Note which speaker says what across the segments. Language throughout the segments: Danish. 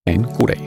Speaker 1: En god dag.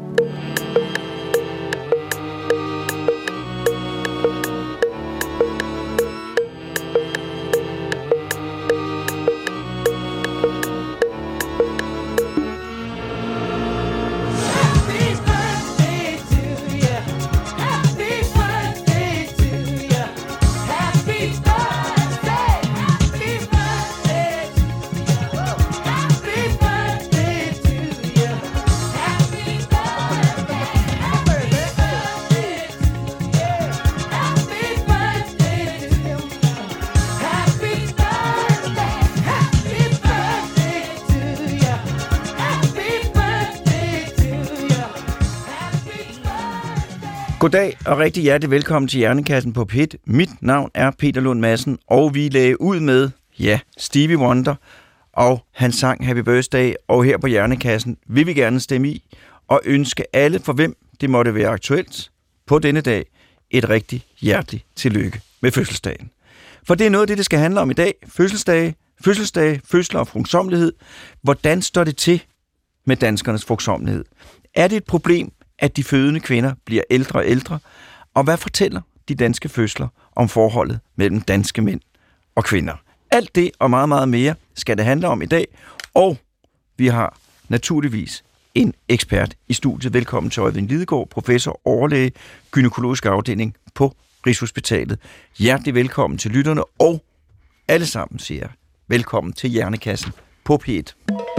Speaker 1: Goddag og rigtig hjertelig velkommen til Hjernekassen på P1. Mit navn er Peter Lund Madsen, og vi lagde ud med, Stevie Wonder og hans sang Happy Birthday. Og her på Hjernekassen vil vi gerne stemme i og ønske alle, for hvem det måtte være aktuelt, på denne dag et rigtig hjerteligt tillykke med fødselsdagen. For det er noget af det skal handle om i dag. Fødselsdage, fødsler og frugtsommelighed. Hvordan står det til med danskernes frugtsommelighed? Er det et problem, at de fødende kvinder bliver ældre og ældre? Og hvad fortæller de danske fødsler om forholdet mellem danske mænd og kvinder? Alt det og meget, meget mere skal det handle om i dag. Og vi har naturligvis en ekspert i studiet. Velkommen til Øjvind Lidegaard, professor overlæge, gynækologisk afdeling på Rigshospitalet. Hjertelig velkommen til lytterne, og alle sammen siger velkommen til Hjernekassen på P1.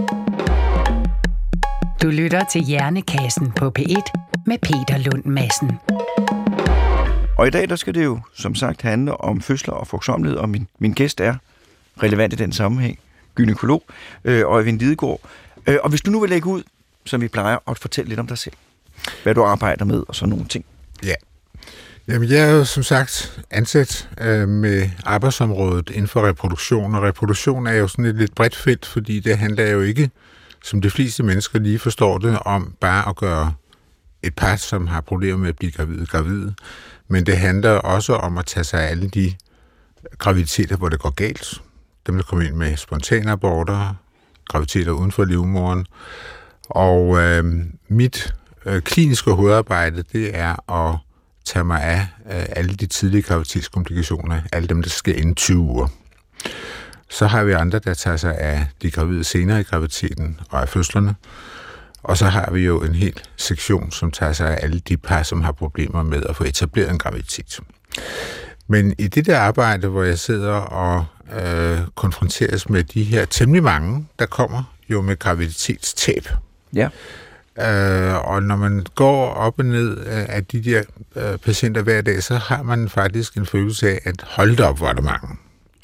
Speaker 2: Du lytter til Hjernekassen på P1 med Peter Lund Madsen.
Speaker 1: Og i dag der skal det jo som sagt handle om fødsler og frugtsommelighed, og min gæst er relevant i den sammenhæng, gynækolog Øjvind Lidegaard. Og hvis du nu vil lægge ud, som vi plejer, og fortælle lidt om dig selv, hvad du arbejder med og sådan nogle ting.
Speaker 3: Ja. Jamen, jeg er jo som sagt ansat med arbejdsområdet inden for reproduktion, og reproduktion er jo sådan et lidt bredt felt, fordi det handler jo ikke, som de fleste mennesker lige forstår det, om bare at gøre et par, som har problemer med at blive gravide. Men det handler også om at tage sig af alle de graviditeter, hvor det går galt. Dem, der kommer ind med spontane aborter, graviditeter uden for livmoderen. Og mit kliniske hovedarbejde, det er at tage mig af alle de tidlige graviditetskomplikationer, alle dem, der sker inden 20 uger. Så har vi andre, der tager sig af de gravide senere i graviditeten og af fødslerne. Og så har vi jo en hel sektion, som tager sig af alle de par, som har problemer med at få etableret en graviditet. Men i det der arbejde, hvor jeg sidder og konfronteres med de her temmelig mange, der kommer jo med graviditetstab.
Speaker 1: Ja.
Speaker 3: Og når man går op og ned af de der patienter hver dag, så har man faktisk en følelse af, at hold da op, hvor er der mange.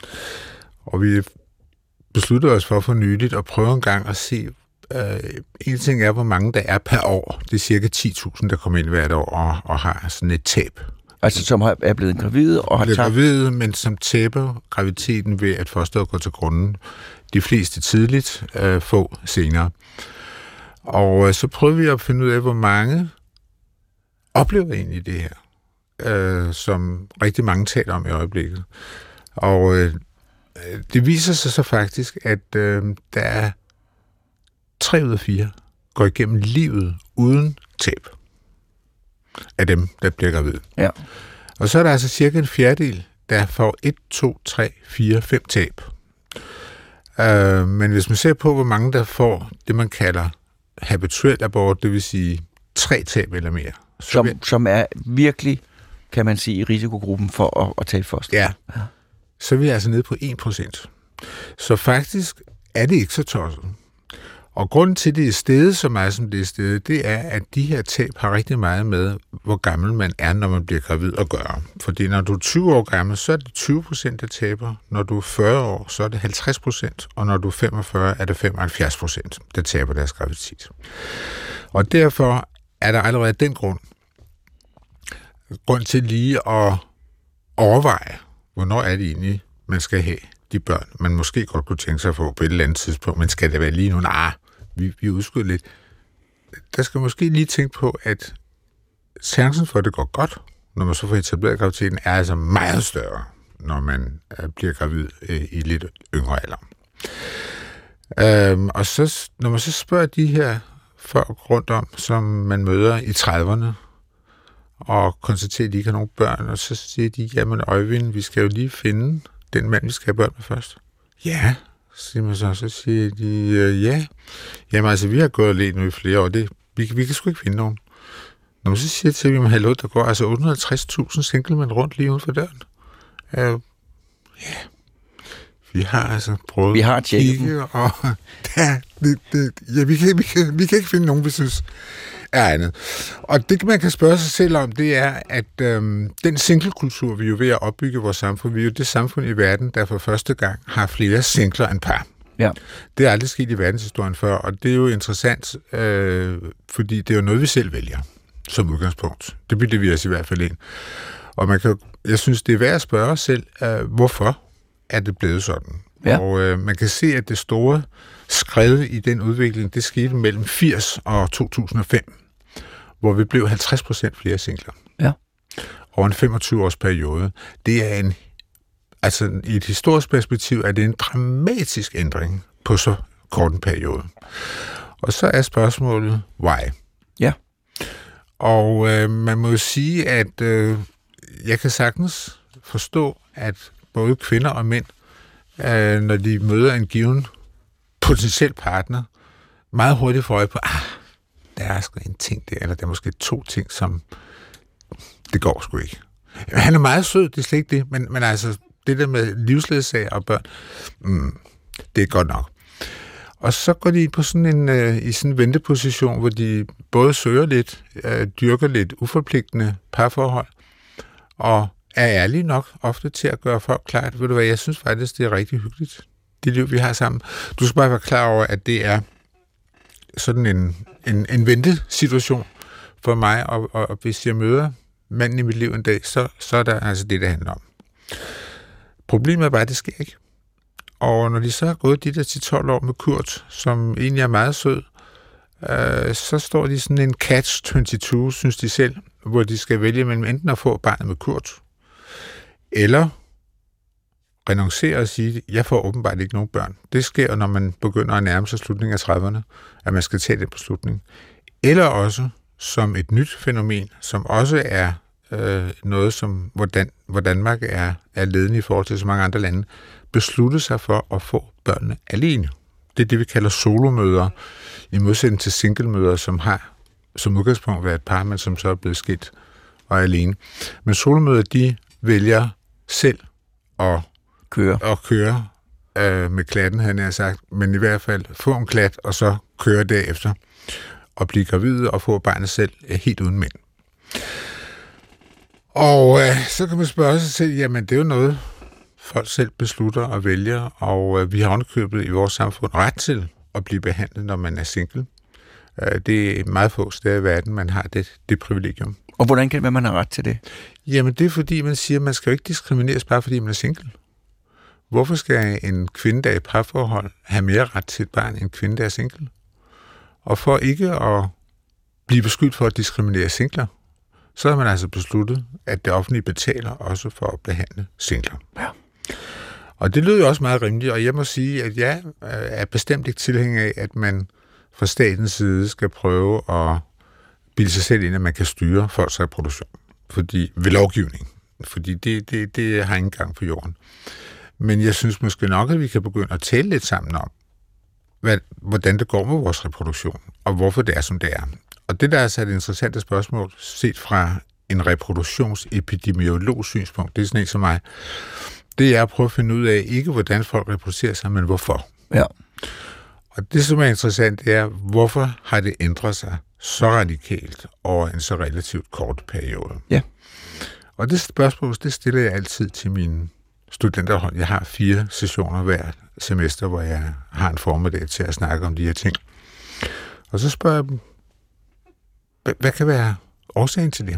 Speaker 3: Og vi besluttede os for nyligt at prøve en gang at se, en ting er, hvor mange der er per år. Det er cirka 10.000, der kommer ind hvert år og har sådan et tab.
Speaker 1: Altså som er blevet gravide og har tabt?
Speaker 3: Gravide, men som taber graviditeten ved, at fosteret går til grunden. De fleste tidligt, få senere. Og så prøvede vi at finde ud af, hvor mange oplever egentlig det her, som rigtig mange taler om i øjeblikket. Og det viser sig så faktisk, at der er 3 ud af 4 går igennem livet uden tab af dem, der bliver gravide.
Speaker 1: Ja.
Speaker 3: Og så er der altså cirka en fjerdedel, der får 1, 2, 3, 4, 5 tab. Men hvis man ser på, hvor mange der får det, man kalder habituel abort, det vil sige 3 tab eller mere.
Speaker 1: Som er virkelig, kan man sige, i risikogruppen for at tage foster.
Speaker 3: Ja. Så er vi altså nede på 1%. Så faktisk er det ikke så tosset. Og grunden til, det er steget så meget, som det er steget, det er, at de her tab har rigtig meget med, hvor gammel man er, når man bliver gravid at gøre. Fordi når du er 20 år gammel, så er det 20%, der taber. Når du er 40 år, så er det 50%. Og når du er 45, er det 75%, der taber deres graviditet. Og derfor er der allerede den grund til lige at overveje, hvornår er det egentlig, man skal have de børn, man måske godt kunne tænke sig at få på et eller andet tidspunkt, men skal det være lige nu? Nej, vi udskyder lidt. Der skal måske lige tænke på, at chancen for, at det går godt, når man så får etableret graviditeten, er altså meget større, når man bliver gravid i lidt yngre alder. Og så, når man så spørger de her folk rundt om, som man møder i 30'erne, og konstaterer, at de ikke har nogen børn, og så siger de, jamen Øjvind, vi skal jo lige finde den mand, vi skal have børn med først. Ja, siger man så siger de, ja. Jamen altså, vi har gået og let nu i flere år, vi kan sgu ikke finde nogen. Når man så siger til dem, hallo, der går altså 850.000 singlemænd rundt lige uden for døren. Ja, vi har altså prøvet
Speaker 1: vi har at kigge,
Speaker 3: og vi kan ikke finde nogen, vi synes er andet. Og det, man kan spørge sig selv om, det er, at den singlekultur, vi er jo ved at opbygge vores samfund, vi er jo det samfund i verden, der for første gang har flere singler end par.
Speaker 1: Ja.
Speaker 3: Det er aldrig sket i verdenshistorien før, og det er jo interessant, fordi det er jo noget, vi selv vælger som udgangspunkt. Det bilder vi os i hvert fald ind. Og jeg synes, det er værd at spørge os selv, hvorfor er det blevet sådan?
Speaker 1: Ja.
Speaker 3: Og man kan se, at det store skred i den udvikling, det skete mellem 80 og 2005, hvor vi blev 50% flere singler.
Speaker 1: Ja.
Speaker 3: Over en 25-års periode. Det er i et historisk perspektiv, er det en dramatisk ændring på så kort en periode. Og så er spørgsmålet, why?
Speaker 1: Ja.
Speaker 3: Og man må jo sige, at jeg kan sagtens forstå, at både kvinder og mænd, når de møder en given potentiel partner, meget hurtigt får øje på, der er sgu en ting der, eller der er måske 2 ting, som det går sgu ikke. Han er meget sød, det er slet ikke det, men altså, det der med livsledsager og børn, det er godt nok. Og så går de på sådan en venteposition, hvor de både søger lidt, dyrker lidt uforpligtende parforhold, og er ærlige nok ofte til at gøre folk klart, ved du hvad, jeg synes faktisk, det er rigtig hyggeligt, det liv, vi har sammen. Du skal bare være klar over, at det er sådan en ventesituation for mig, og hvis jeg møder manden i mit liv en dag, så er der altså det handler om. Problemet er bare, at det sker ikke. Og når de så har gået de der 10-12 år med Kurt, som egentlig er meget sød, så står de sådan en catch-22, synes de selv, hvor de skal vælge mellem enten at få barnet med Kurt, eller renoncere og sige, jeg får åbenbart ikke nogen børn. Det sker, når man begynder at nærme sig slutningen af 30'erne, at man skal tage den beslutning. Eller også som et nyt fænomen, som også er noget, som, hvor Danmark er ledende i forhold til så mange andre lande, beslutte sig for at få børnene alene. Det er det, vi kalder solomødre, i modsætning til singlemødre, som har som udgangspunkt været et par, men som så er blevet skilt og er alene. Men solomødre, de vælger selv at køre med klatten, havde jeg sagt, men i hvert fald få en klat, og så køre derefter, og blive gravide og få barnet selv helt uden mænd. Og så kan man spørge sig selv, jamen det er jo noget, folk selv beslutter og vælger, og vi har underkøbet i vores samfund ret til at blive behandlet, når man er single. Det er meget få steder i verden, man har det privilegium.
Speaker 1: Og hvordan kan det være, man har ret til det?
Speaker 3: Jamen det er fordi, man siger, at man skal jo ikke diskrimineres bare fordi man er single. Hvorfor skal en kvinde, der er i parforhold, have mere ret til et barn, end en kvinde, der er single? Og for ikke at blive beskyldt for at diskriminere singler, så har man altså besluttet, at det offentlige betaler også for at behandle singler.
Speaker 1: Ja.
Speaker 3: Og det lyder jo også meget rimeligt, og jeg må sige, at jeg er bestemt ikke tilhænger af, at man fra statens side skal prøve at bilde sig selv ind, at man kan styre folks reproduktion ved lovgivning. Fordi det har ingen gang på jorden. Men jeg synes måske nok, at vi kan begynde at tale lidt sammen om, hvordan det går med vores reproduktion, og hvorfor det er, som det er. Og det der er altså et interessant spørgsmål, set fra en reproduktionsepidemiologs synspunkt, det er sådan en som mig, det er at prøve at finde ud af, ikke hvordan folk reproducerer sig, men hvorfor.
Speaker 1: Ja.
Speaker 3: Og det, som er interessant, det er, hvorfor har det ændret sig så radikalt over en så relativt kort periode.
Speaker 1: Ja.
Speaker 3: Og det spørgsmål, det stiller jeg altid til mine studenterhold. Jeg har 4 sessioner hver semester, hvor jeg har en formiddag til at snakke om de her ting. Og så spørger jeg dem, hvad kan være årsagen til det?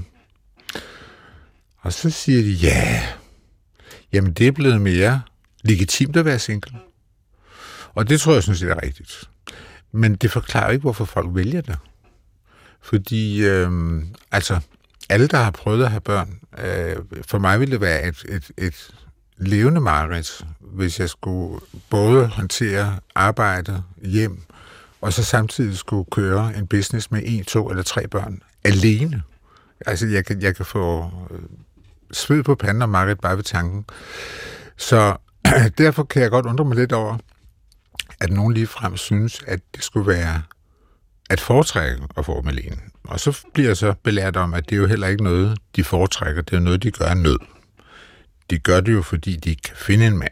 Speaker 3: Og så siger de, jamen det er blevet mere legitimt at være single. Og det tror jeg synes, det er rigtigt. Men det forklarer ikke, hvorfor folk vælger det. Fordi, alle, der har prøvet at have børn, for mig ville det være et levende mareridt, hvis jeg skulle både håndtere arbejde, hjem og så samtidig skulle køre en business med 1, 2 eller 3 børn alene. Altså, jeg kan få sved på panden og mareridt bare ved tanken. Så derfor kan jeg godt undre mig lidt over, at nogen ligefrem synes, at det skulle være at foretrække at få dem alene. Og så bliver jeg så belært om, at det er jo heller ikke noget, de foretrækker. Det er jo noget, de gør af nød. De gør det jo, fordi de kan finde en mand.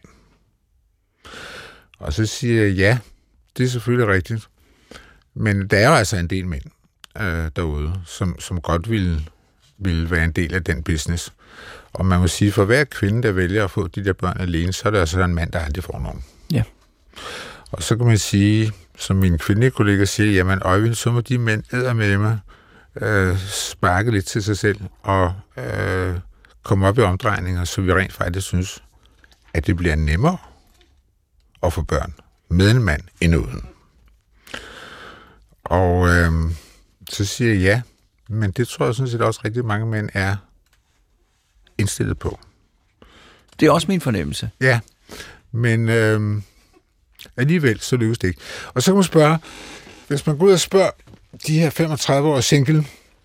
Speaker 3: Og så siger jeg, ja, det er selvfølgelig rigtigt. Men der er jo altså en del mænd derude, som godt ville være en del af den business. Og man må sige, for hver kvinde, der vælger at få de der børn alene, så er der altså en mand, der aldrig får nogen.
Speaker 1: Ja.
Speaker 3: Og så kan man sige, som min kvindelige kollega siger, jamen Øjvind, så må de mænd eddermame sparke lidt til sig selv og komme op i omdrejninger, så vi rent faktisk synes, at det bliver nemmere at få børn med en mand end uden. Og så siger jeg ja, men det tror jeg sådan set også rigtig mange mænd er indstillet på.
Speaker 1: Det er også min fornemmelse.
Speaker 3: Ja, men alligevel så lykkes det ikke. Og så kan man spørge, hvis man går ud og spørger de her 35-årige single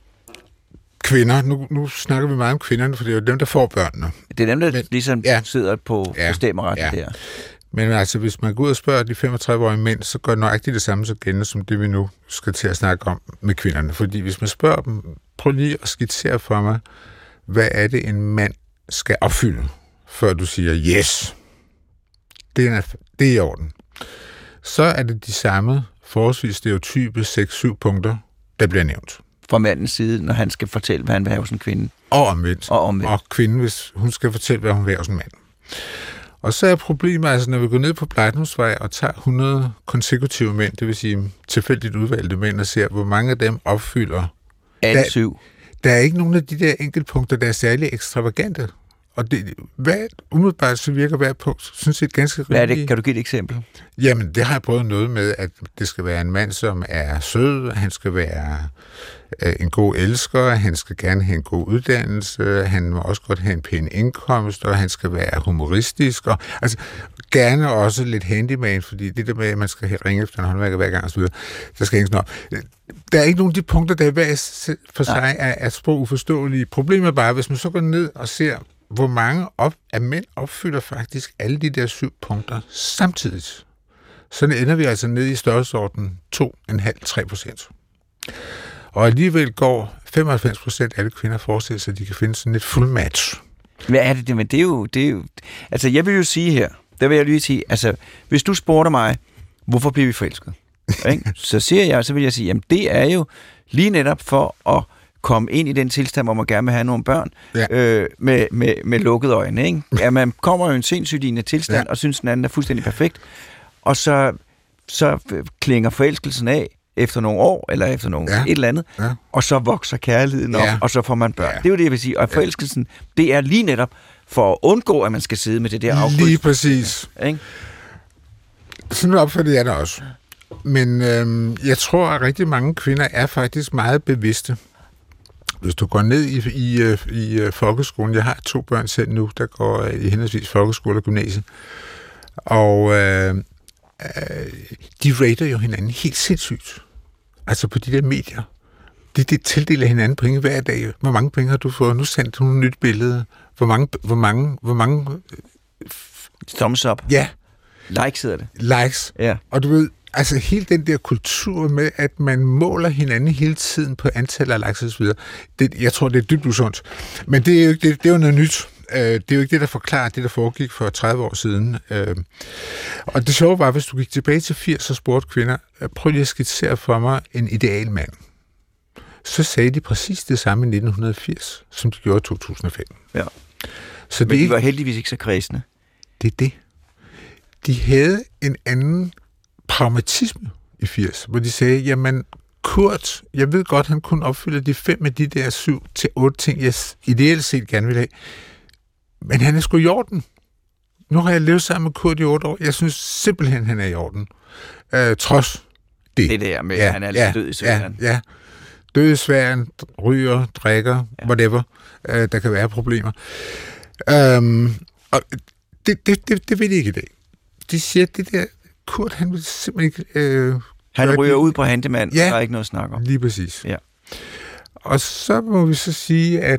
Speaker 3: kvinder, nu snakker vi meget om kvinderne, for det er jo dem, der får børnene.
Speaker 1: Det er dem, der ligesom sidder på stemmeretten der.
Speaker 3: Men altså, hvis man går ud og spørger de 35-årige mænd, så gør det nøjagtigt det samme så gældende, som det vi nu skal til at snakke om med kvinderne. Fordi hvis man spørger dem, prøv lige at skitsere for mig, hvad er det, en mand skal opfylde, før du siger, yes, det er i orden. Så er det de samme forholdsvis stereotype 6-7 punkter, der bliver nævnt.
Speaker 1: Fra mandens side, når han skal fortælle, hvad han vil have hos en kvinde.
Speaker 3: Og omvendt.
Speaker 1: Og
Speaker 3: kvinden, hvis hun skal fortælle, hvad hun vil have hos en mand. Og så er problemet, altså når vi går ned på Plejdomsvej og tager 100 konsekutive mænd, det vil sige tilfældigt udvalgte mænd, og ser, hvor mange af dem opfylder.
Speaker 1: Alle 7.
Speaker 3: Der er ikke nogen af de der enkeltpunkter, der er særlig ekstravagante. Og det, umiddelbart så virker hver punkt, synes jeg, ganske rimeligt.
Speaker 1: Hvad er det? Kan du give et eksempel?
Speaker 3: Jamen, det har jeg prøvet noget med, at det skal være en mand, som er sød, han skal være en god elsker, han skal gerne have en god uddannelse, han må også godt have en pæn indkomst, og han skal være humoristisk, og altså gerne også lidt handyman, fordi det der med, at man skal ringe efter en håndværker hver gang og så videre, der skal ikke sådan noget. Der er ikke nogen af de punkter, der hver for sig er sprog uforståelige. Problemet er bare, hvis man så går ned og ser, hvor mange af mænd opfylder faktisk alle de der 7 punkter samtidig. Så ender vi altså ned i størrelsesorden 2,5-3%. Og alligevel går 95% af alle kvinder forestiller sig, at de kan finde sådan et full match.
Speaker 1: Hvad er det? Men det er jo... Altså, jeg vil jo sige her, der vil jeg lige sige, altså, hvis du spurgte mig, hvorfor bliver vi forelsket? Så vil jeg sige, jamen det er jo lige netop for at komme ind i den tilstand, hvor man gerne vil have nogle børn, med lukkede øjne. Ikke? Ja, man kommer jo i en sindssygt lignende tilstand, og synes, den anden er fuldstændig perfekt, og så klinger forelskelsen af efter nogle år, eller efter et eller andet, og så vokser kærligheden op, og så får man børn. Det er jo det, jeg vil sige. Og forelskelsen, det er lige netop for at undgå, at man skal sidde med det der afkryds.
Speaker 3: Lige præcis. Ikke? Sådan opfatter jeg det også. Men jeg tror, at rigtig mange kvinder er faktisk meget bevidste. Hvis du går ned i folkeskolen, jeg har 2 børn selv nu, der går i henholdsvis folkeskole og gymnasie, og de rater jo hinanden helt sindssygt. Altså på de der medier. De tildeler hinanden penge hver dag. Hvor mange penge har du fået? Nu sendte hun et nyt billede. Hvor mange
Speaker 1: thumbs up.
Speaker 3: Ja.
Speaker 1: Likes hedder det.
Speaker 3: Likes.
Speaker 1: Ja.
Speaker 3: Og du ved, altså hele den der kultur med, at man måler hinanden hele tiden på antallet af likes og så videre, jeg tror, det er dybt usundt. Men det er jo ikke det er jo noget nyt. Det er jo ikke det, der forklarer det, der foregik for 30 år siden. Og det sjove var, hvis du gik tilbage til 80 og spurgte kvinder, prøv lige at skitsere for mig en ideal mand. Så sagde de præcis det samme i 1980, som de gjorde i 2005.
Speaker 1: Ja.
Speaker 3: Så
Speaker 1: men de var heldigvis ikke så kredsende.
Speaker 3: Det er det. De havde en anden pragmatisme i 80, hvor de sagde, jamen Kurt, jeg ved godt, han kunne opfylde de 5 af de der 7-8 ting, jeg ideelt set gerne vil have. Men han er sgu i orden. Nu har jeg levet sammen med Kurt i 8 år. Jeg synes simpelthen, han er i orden. Trods det.
Speaker 1: Det der med, at han er lidt død i sværen.
Speaker 3: Ja. Død i sværen, ryger, drikker, whatever. Der kan være problemer. Og det ved de ikke i dag. De siger, at det der Kurt, han vil simpelthen ikke
Speaker 1: Han ryger ud på handemand,
Speaker 3: ja,
Speaker 1: der er ikke noget at snakke om.
Speaker 3: Lige præcis.
Speaker 1: Ja.
Speaker 3: Og så må vi så sige, at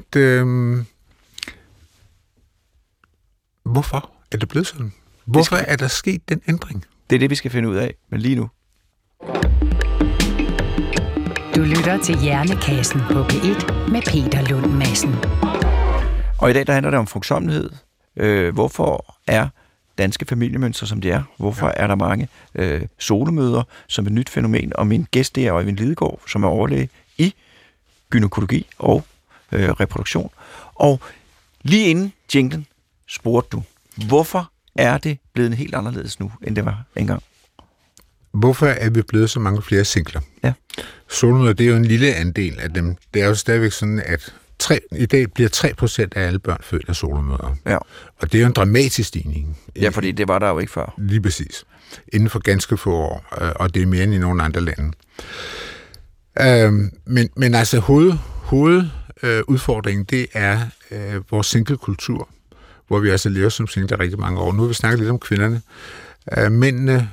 Speaker 3: hvorfor er det blevet sådan? Hvorfor er der sket den ændring?
Speaker 1: Det er det, vi skal finde ud af, men lige nu.
Speaker 2: Du lytter til Hjernekassen på P1 med Peter Lund Madsen.
Speaker 1: Og i dag der handler det om frugtsommelighed. Hvorfor er danske familiemønstre, som det er? Hvorfor er der mange solomøder som et nyt fænomen? Og min gæst, det er Øjvind Lidegaard, som er overlæge i gynækologi og reproduktion. Og lige inden jinglen spurgte du, hvorfor er det blevet helt anderledes nu, end det var engang?
Speaker 3: Hvorfor er vi blevet så mange flere singler?
Speaker 1: Ja.
Speaker 3: Solomøder, det er jo en lille andel af dem. Det er jo stadigvæk sådan, at i dag bliver 3% af alle børn født af solomøder.
Speaker 1: Ja. Og
Speaker 3: det er jo en dramatisk stigning.
Speaker 1: Ja, fordi det var der jo ikke før.
Speaker 3: Lige præcis. Inden for ganske få år, og det er mere end i nogle andre lande. Men altså hovedudfordringen, det er vores singlekultur, hvor vi altså lever som single rigtig mange år. Nu har vi snakket lidt om kvinderne. Mændene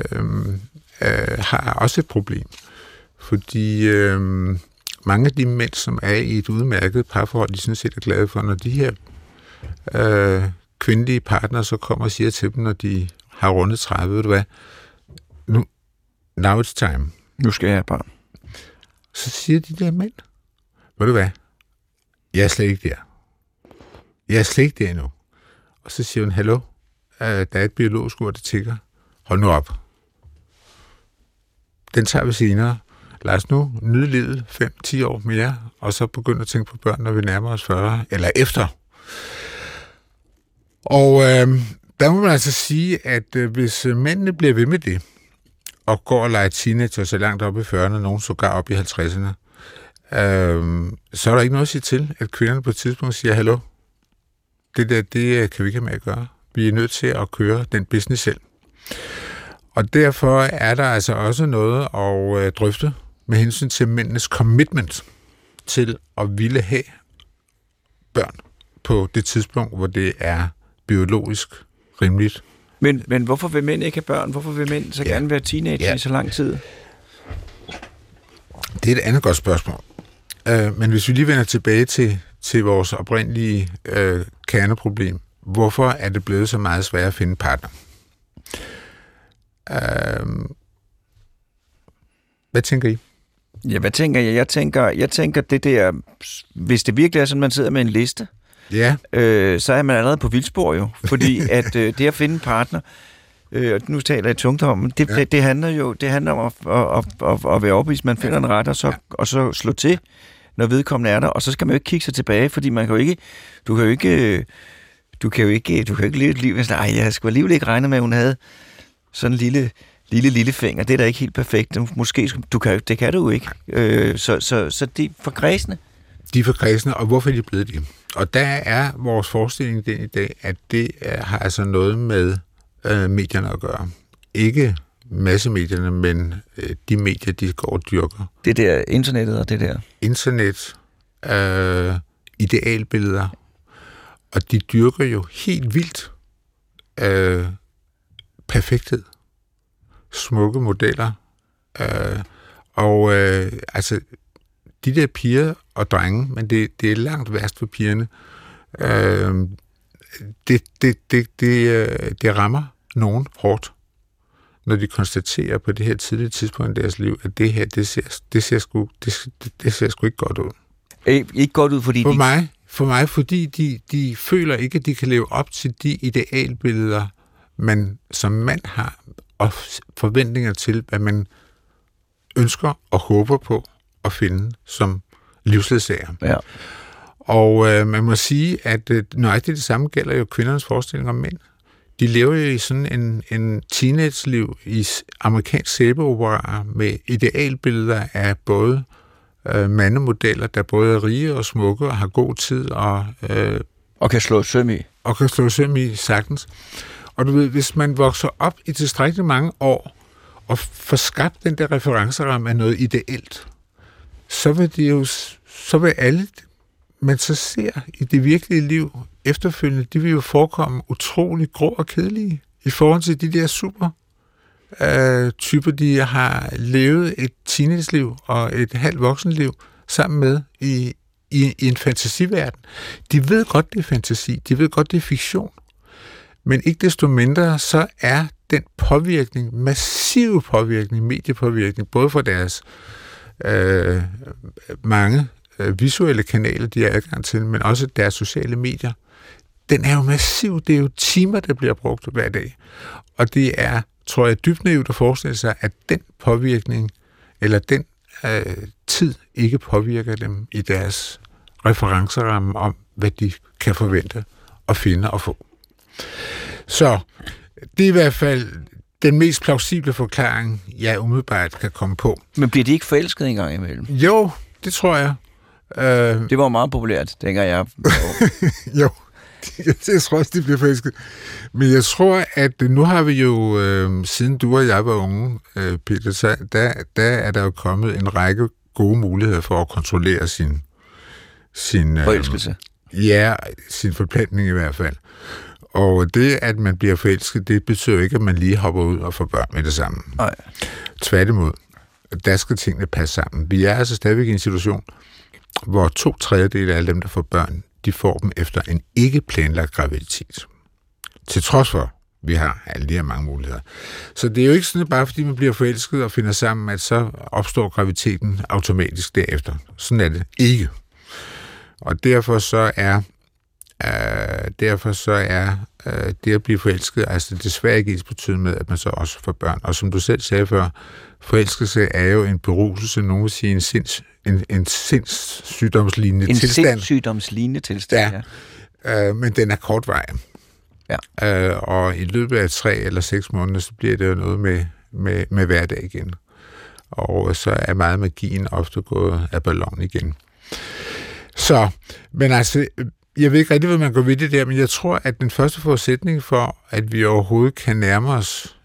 Speaker 3: har også et problem, fordi mange af de mænd, som er i et udmærket parforhold, de sådan set er glade for, når de her kvindelige partnere så kommer og siger til dem, når de har rundet 30, ved du hvad, now it's time.
Speaker 1: Nu skal jeg have et barn.
Speaker 3: Så siger de der mænd, ved du hvad, jeg er slet ikke der. Jeg er slet ikke der endnu. Og så siger hun, hallo, der er et biologisk ur, der tikker. Hold nu op. Den tager vi senere. Lad os nu nyde livet 5-10 år mere, og så begynde at tænke på børn, når vi nærmer os 40, eller efter. Og der må man altså sige, at hvis mændene bliver ved med det, og går og leger teenager så langt op i 40'erne, nogen sågar op i 50'erne, så er der ikke noget at sige til, at kvinderne på et tidspunkt siger, hallo, det kan vi ikke have med at gøre. Vi er nødt til at køre den business selv. Og derfor er der altså også noget at drøfte med hensyn til mændenes commitment til at ville have børn på det tidspunkt, hvor det er biologisk rimeligt.
Speaker 1: Men hvorfor vil mænd ikke have børn? Hvorfor vil mænd så gerne være teenager i så lang tid?
Speaker 3: Det er et andet godt spørgsmål. Men hvis vi lige vender tilbage til vores oprindelige kerneproblem, hvorfor er det blevet så meget svært at finde partner? Hvad tænker I?
Speaker 1: Ja, hvad tænker jeg? Jeg tænker det der, hvis det virkelig er sådan, man sidder med en liste, så er man allerede på vildspor jo, fordi at det at finde en partner, nu taler jeg tungt om, det handler om at være overbevist, man finder en ret, og så slå til, når vedkommende er der, og så skal man jo ikke kigge sig tilbage, fordi man kan jo ikke leve et liv, jeg skulle alligevel ikke regne med, at hun havde sådan en lille finger. Det er da ikke helt perfekt. Måske, det kan du jo ikke. Så de er for kredsende.
Speaker 3: De er for kredsende, og hvorfor er de blevet det? Og der er vores forestilling den i dag, at det har altså noget med medierne at gøre. Ikke massemedierne, men de medier, de går og dyrker.
Speaker 1: Det der internettet og det der?
Speaker 3: Internet, idealbilleder, og de dyrker jo helt vildt perfekthed. Smukke modeller. Altså, de der piger og drenge, men det er langt værst for pigerne, det rammer nogen hårdt, når de konstaterer på det her tidlige tidspunkt i deres liv, at det her, det ser sgu ikke godt ud.
Speaker 1: Ikke godt ud, fordi
Speaker 3: For mig, fordi de føler ikke, at de kan leve op til de idealbilleder, man som mand har, og forventninger til, hvad man ønsker og håber på at finde som livsledsager. Ja. Og man må sige, at nøjagtigt det samme gælder jo kvindernes forestilling om mænd. De lever jo i sådan en teenage-liv i amerikansk sæbeopera med idealbilleder af både mandemodeller, der både er rige og smukke og har god tid
Speaker 1: og kan slå søm i.
Speaker 3: Og kan slå søm i sagtens. Og du ved, hvis man vokser op i tilstrækkeligt mange år og får skabt den der referenceramme af noget ideelt, så vil alle, man så ser i det virkelige liv efterfølgende, de vil jo forekomme utrolig grå og kedelige i forhold til de der super typer, de har levet et teenageliv og et halvt voksenliv sammen med i en fantasiverden. De ved godt, det er fantasi. De ved godt, det er fiktion. Men ikke desto mindre, så er den påvirkning, massiv påvirkning, mediepåvirkning, både fra deres mange visuelle kanaler, de har adgang til, men også deres sociale medier, den er jo massiv. Det er jo timer, der bliver brugt hver dag. Og det er, tror jeg, dybt naivt at forestille sig, at den påvirkning, eller den tid, ikke påvirker dem i deres referenceramme om, hvad de kan forvente at finde og få. Så det er i hvert fald den mest plausible forklaring, jeg umiddelbart kan komme på.
Speaker 1: Men bliver de ikke forelsket engang imellem?
Speaker 3: Jo, det tror jeg.
Speaker 1: Det var meget populært, dengang jeg...
Speaker 3: Jo, jeg tror også, de bliver forelsket. Men jeg tror, at nu har vi jo, siden du og jeg var unge, Peter, så der er der jo kommet en række gode muligheder for at kontrollere sin
Speaker 1: forelskelse.
Speaker 3: Ja, sin forplantning i hvert fald. Og det, at man bliver forelsket, det betyder ikke, at man lige hopper ud og får børn med det samme.
Speaker 1: Nej.
Speaker 3: Tværtimod, der skal tingene passe sammen. Vi er altså stadigvæk i en situation, hvor 2/3 af alle dem, der får børn, de får dem efter en ikke planlagt graviditet. Til trods for, vi har alle de her mange muligheder. Så det er jo ikke sådan, at bare fordi man bliver forelsket og finder sammen, at så opstår graviditeten automatisk derefter. Sådan er det ikke. Og derfor så er det at blive forelsket, altså desværre ikke ensbetydende med, at man så også får børn. Og som du selv sagde før, forelskelse er jo en beruselse, nogen vil sige en sindssygdomslignende tilstand. En
Speaker 1: sindssygdomslignende tilstand,
Speaker 3: ja. Men den er kortvarig.
Speaker 1: Ja.
Speaker 3: Og i løbet af 3 eller 6 måneder, så bliver det jo noget med hverdag igen. Og så er meget magien ofte gået af ballon igen. Så, men altså, jeg ved ikke rigtig, hvad man går ved det der, men jeg tror, at den første forudsætning for, at vi overhovedet kan nærme os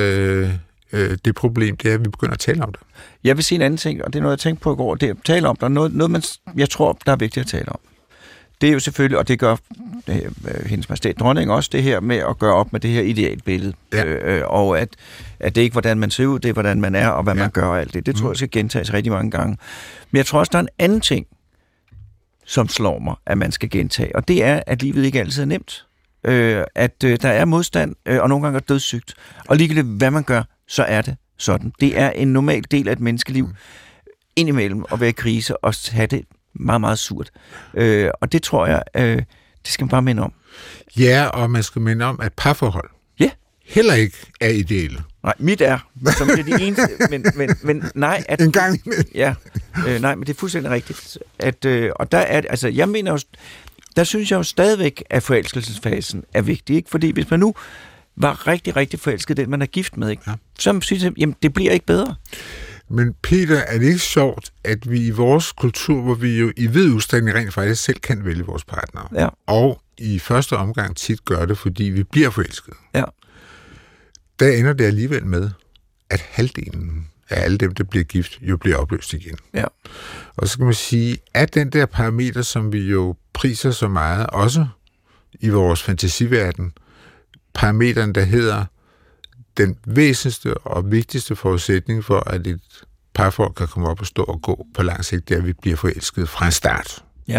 Speaker 3: det problem, det er, at vi begynder at tale om det.
Speaker 1: Jeg vil sige en anden ting, og det er noget, jeg tænkte på i går, det er at tale om. Der er noget jeg tror, der er vigtigt at tale om. Det er jo selvfølgelig, og det gør hendes majestæt dronning også, det her med at gøre op med det her idealbillede.
Speaker 3: Ja.
Speaker 1: Og at det er ikke, hvordan man ser ud, det er, hvordan man er, og hvad man gør og alt det. Det tror jeg skal gentages rigtig mange gange. Men jeg tror også, der er en anden ting, som slår mig, at man skal gentage. Og det er, at livet ikke altid er nemt. At der er modstand, og nogle gange er dødssygt. Og ligegyldigt hvad man gør, så er det sådan. Det er en normal del af et menneskeliv, indimellem at være i krise og have det meget, meget surt. Og det tror jeg, det skal man bare minde om.
Speaker 3: Ja, og man skal minde om, at parforhold heller ikke er ideelle.
Speaker 1: Nej, mit er, som det er de eneste, men nej. At,
Speaker 3: en gang imellem.
Speaker 1: Ja, nej, men det er fuldstændig rigtigt. Og der er, altså, jeg mener jo, der synes jeg jo stadigvæk, at forelskelsesfasen er vigtig, ikke? Fordi hvis man nu var rigtig, rigtig forelsket den, man er gift med, ikke? Ja. Så synes jeg, jamen, det bliver ikke bedre.
Speaker 3: Men Peter, er det ikke sjovt, at vi i vores kultur, hvor vi jo i vid udstrækning rent faktisk selv kan vælge vores partner, og i første omgang tit gør det, fordi vi bliver forelsket.
Speaker 1: Ja.
Speaker 3: Der ender det alligevel med, at halvdelen af alle dem, der bliver gift, jo bliver opløst igen.
Speaker 1: Ja.
Speaker 3: Og så kan man sige, at den der parameter, som vi jo priser så meget, også i vores fantasiverden, parameteren, der hedder, den væsentligste og vigtigste forudsætning for, at et parforhold kan komme op og stå og gå på lang sigt, det er, at vi bliver forelsket fra en start.
Speaker 1: Ja.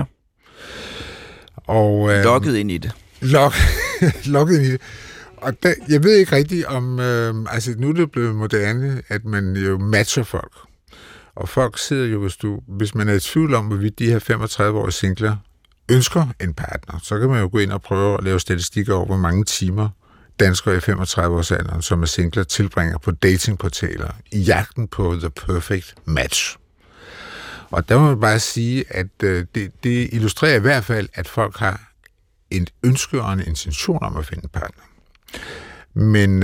Speaker 3: Og
Speaker 1: lokket ind i det.
Speaker 3: Lokket ind i det. Og jeg ved ikke rigtigt om, altså nu er det blevet moderne, at man jo matcher folk. Og folk sidder jo, hvis man er i tvivl om, hvorvidt de her 35-årige singler ønsker en partner, så kan man jo gå ind og prøve at lave statistikker over, hvor mange timer danskere i 35-årsalderen, som er singler, tilbringer på datingportaler i jagten på the perfect match. Og der må man bare sige, at det illustrerer i hvert fald, at folk har en ønske og en intention om at finde en partner. Men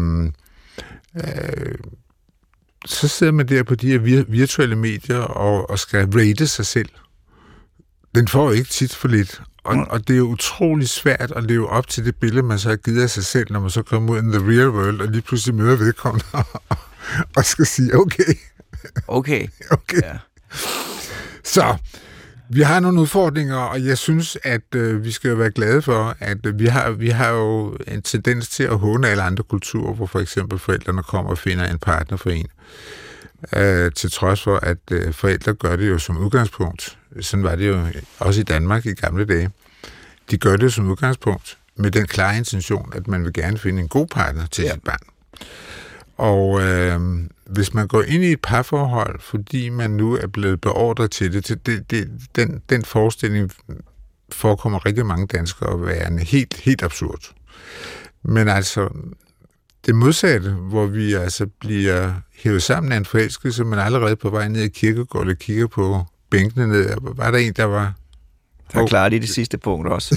Speaker 3: så sidder man der på de her virtuelle medier og skal rate sig selv. Den får jo ikke tit for lidt. Og det er jo utrolig svært at leve op til det billede, man så har givet af sig selv, når man så kommer ud i the real world, og lige pludselig møder vedkommende og skal sige, okay.
Speaker 1: Okay.
Speaker 3: Ja. Så Vi har nogle udfordringer, og jeg synes, at vi skal være glade for, at vi har jo en tendens til at håne alle andre kulturer, hvor for eksempel forældrene kommer og finder en partner for en. Til trods for, at forældre gør det jo som udgangspunkt. Sådan var det jo også i Danmark i gamle dage. De gør det som udgangspunkt med den klare intention, at man vil gerne finde en god partner til sit barn. Og hvis man går ind i et parforhold, fordi man nu er blevet beordret til det, den forestilling forekommer rigtig mange danskere at være helt absurd. Men altså, det modsatte, hvor vi altså bliver hævet sammen af en forelskelse, men allerede på vej ned i kirkegården kigger på bænkene ned, var der en, der var...
Speaker 1: Der klarer det sidste punkt også.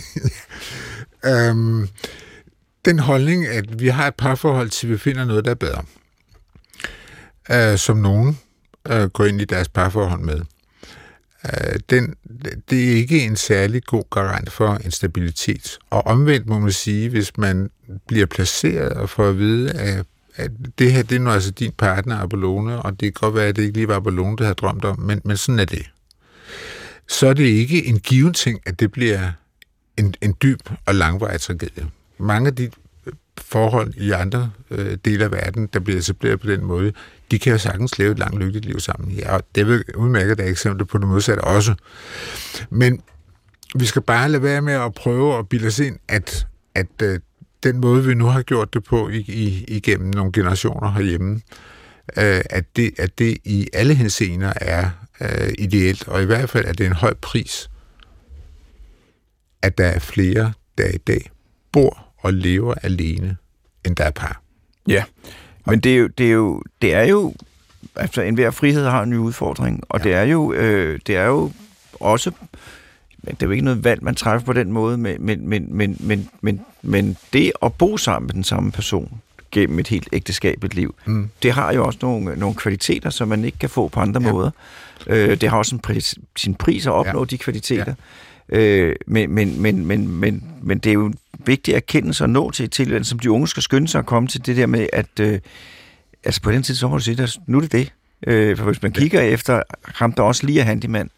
Speaker 3: Den holdning, at vi har et parforhold, til vi finder noget, der er bedre, som nogen går ind i deres parforhold med, det er ikke en særlig god garant for en stabilitet. Og omvendt må man sige, hvis man bliver placeret og får at vide, at det her, det er nu altså din partner, Apollone, og det kan godt være, at det ikke lige var Apollone, der havde drømt om, men sådan er det. Så er det ikke en given ting, at det bliver en dyb og langvarig tragedie. Mange af de forhold i andre dele af verden, der bliver etableret på den måde, de kan jo sagtens leve et langt lykkeligt liv sammen. Ja, og det vil udmærke, der er eksempler på det modsatte også. Men vi skal bare lade være med at prøve at bilde os ind, at den måde, vi nu har gjort det på igennem nogle generationer herhjemme, at det i alle henseender er ideelt, og i hvert fald, at det er en høj pris, at der er flere, der i dag bor og lever alene, end der er par.
Speaker 1: Ja, men det er jo altså enhver frihed har en ny udfordring, og det er jo også, det er jo ikke noget valg, man træffer på den måde, men det at bo sammen med den samme person gennem et helt ægteskabeligt liv, det har jo også nogle kvaliteter, som man ikke kan få på andre måder. Det har også sin pris at opnå de kvaliteter. Men det er jo vigtigt at kende sig og nå til et tilværelse, som de unge skal skynde sig at komme til det der med, at altså på den tid, så må du sige, at nu er det. For hvis man kigger efter ham, der også lige er handyman,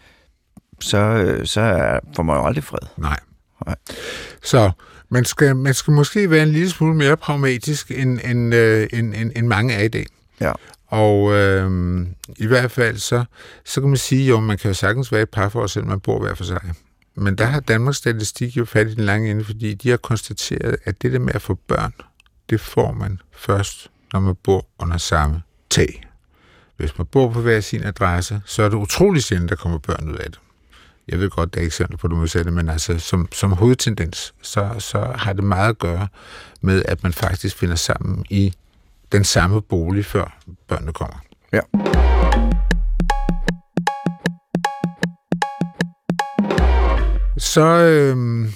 Speaker 1: så får man jo aldrig fred.
Speaker 3: Nej. Så man skal måske være en lille smule mere pragmatisk, end mange er i dag. Ja. Og i hvert fald så kan man sige, jo, man kan jo sagtens være et parforhold, selvom man bor hver for sig. Men der har Danmarks Statistik jo fat i den lange ende, fordi de har konstateret, at det der med at få børn, det får man først, når man bor under samme tag. Hvis man bor på hver sin adresse, så er det utrolig sjældent, der kommer børn ud af det. Jeg ved godt, der er eksempler på det modsatte, men altså som hovedtendens, så har det meget at gøre med, at man faktisk finder sammen i den samme bolig, før børnene kommer. Ja. Så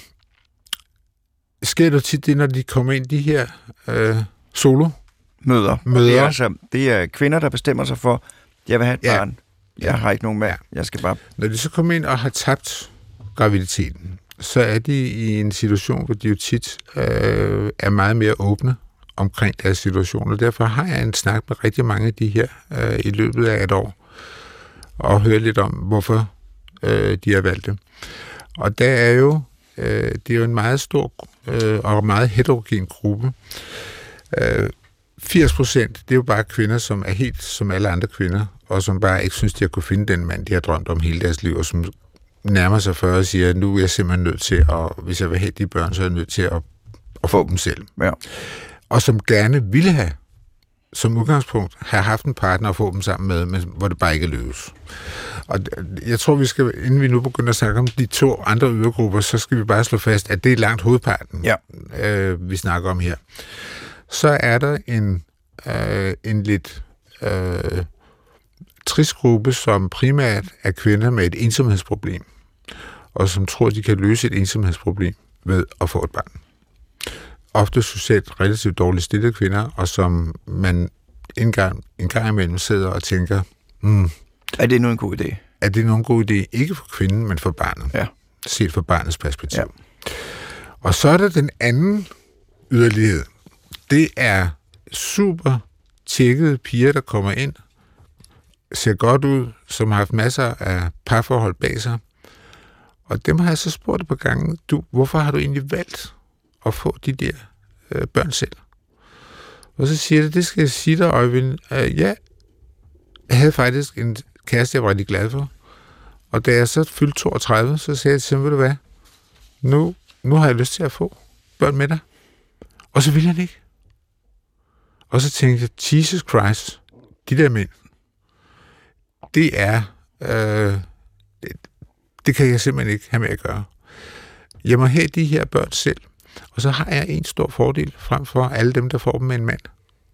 Speaker 3: sker det tit det, når de kommer ind, de her solo-møder.
Speaker 1: Det er kvinder, der bestemmer sig for, jeg vil have et barn. Jeg har ikke nogen mand. Jeg skal bare...
Speaker 3: Når de så kommer ind og har tabt graviditeten, så er de i en situation, hvor de jo tit er meget mere åbne omkring deres situation, og derfor har jeg en snak med rigtig mange af de her i løbet af et år, og høre lidt om, hvorfor de har valgt det. Og der er jo, det er jo en meget stor og meget heterogen gruppe. 80%, det er jo bare kvinder, som er helt som alle andre kvinder, og som bare ikke synes, de har kunne finde den mand, de har drømt om hele deres liv, og som nærmer sig 40 og siger, nu er jeg simpelthen nødt til, og hvis jeg vil have de børn, så er jeg nødt til at få dem selv. Ja. Og som gerne ville have, som udgangspunkt, have haft en partner at få dem sammen med, men hvor det bare ikke lykkes. Og jeg tror, vi skal, inden vi nu begynder at snakke om de to andre ydergrupper, så skal vi bare slå fast, at det er langt hovedparten, vi snakker om her. Så er der en lidt trist gruppe, som primært er kvinder med et ensomhedsproblem, og som tror, de kan løse et ensomhedsproblem ved at få et barn. Ofte socialt relativt dårligt stillede kvinder, og som man en gang imellem sidder og tænker,
Speaker 1: er det nu en god idé?
Speaker 3: Er det nu en god idé? Ikke for kvinden, men for barnet. Ja. Set fra barnets perspektiv. Ja. Og så er der den anden yderlighed. Det er super tjekkede piger, der kommer ind, ser godt ud, som har haft masser af parforhold bag sig. Og dem har jeg så spurgt på gangen, hvorfor har du egentlig valgt at få de der børn selv? Og så siger det skal jeg sige dig, Øjvind. Ja, jeg havde faktisk en kæreste, jeg var rigtig glad for. Og da jeg så fyldte 32, så sagde jeg til ham, ved du hvad, nu har jeg lyst til at få børn med dig. Og så ville han ikke. Og så tænkte jeg, Jesus Christ, de der mænd, det er, det kan jeg simpelthen ikke have med at gøre. Jeg må have de her børn selv, og så har jeg en stor fordel frem for alle dem, der får dem med en mand.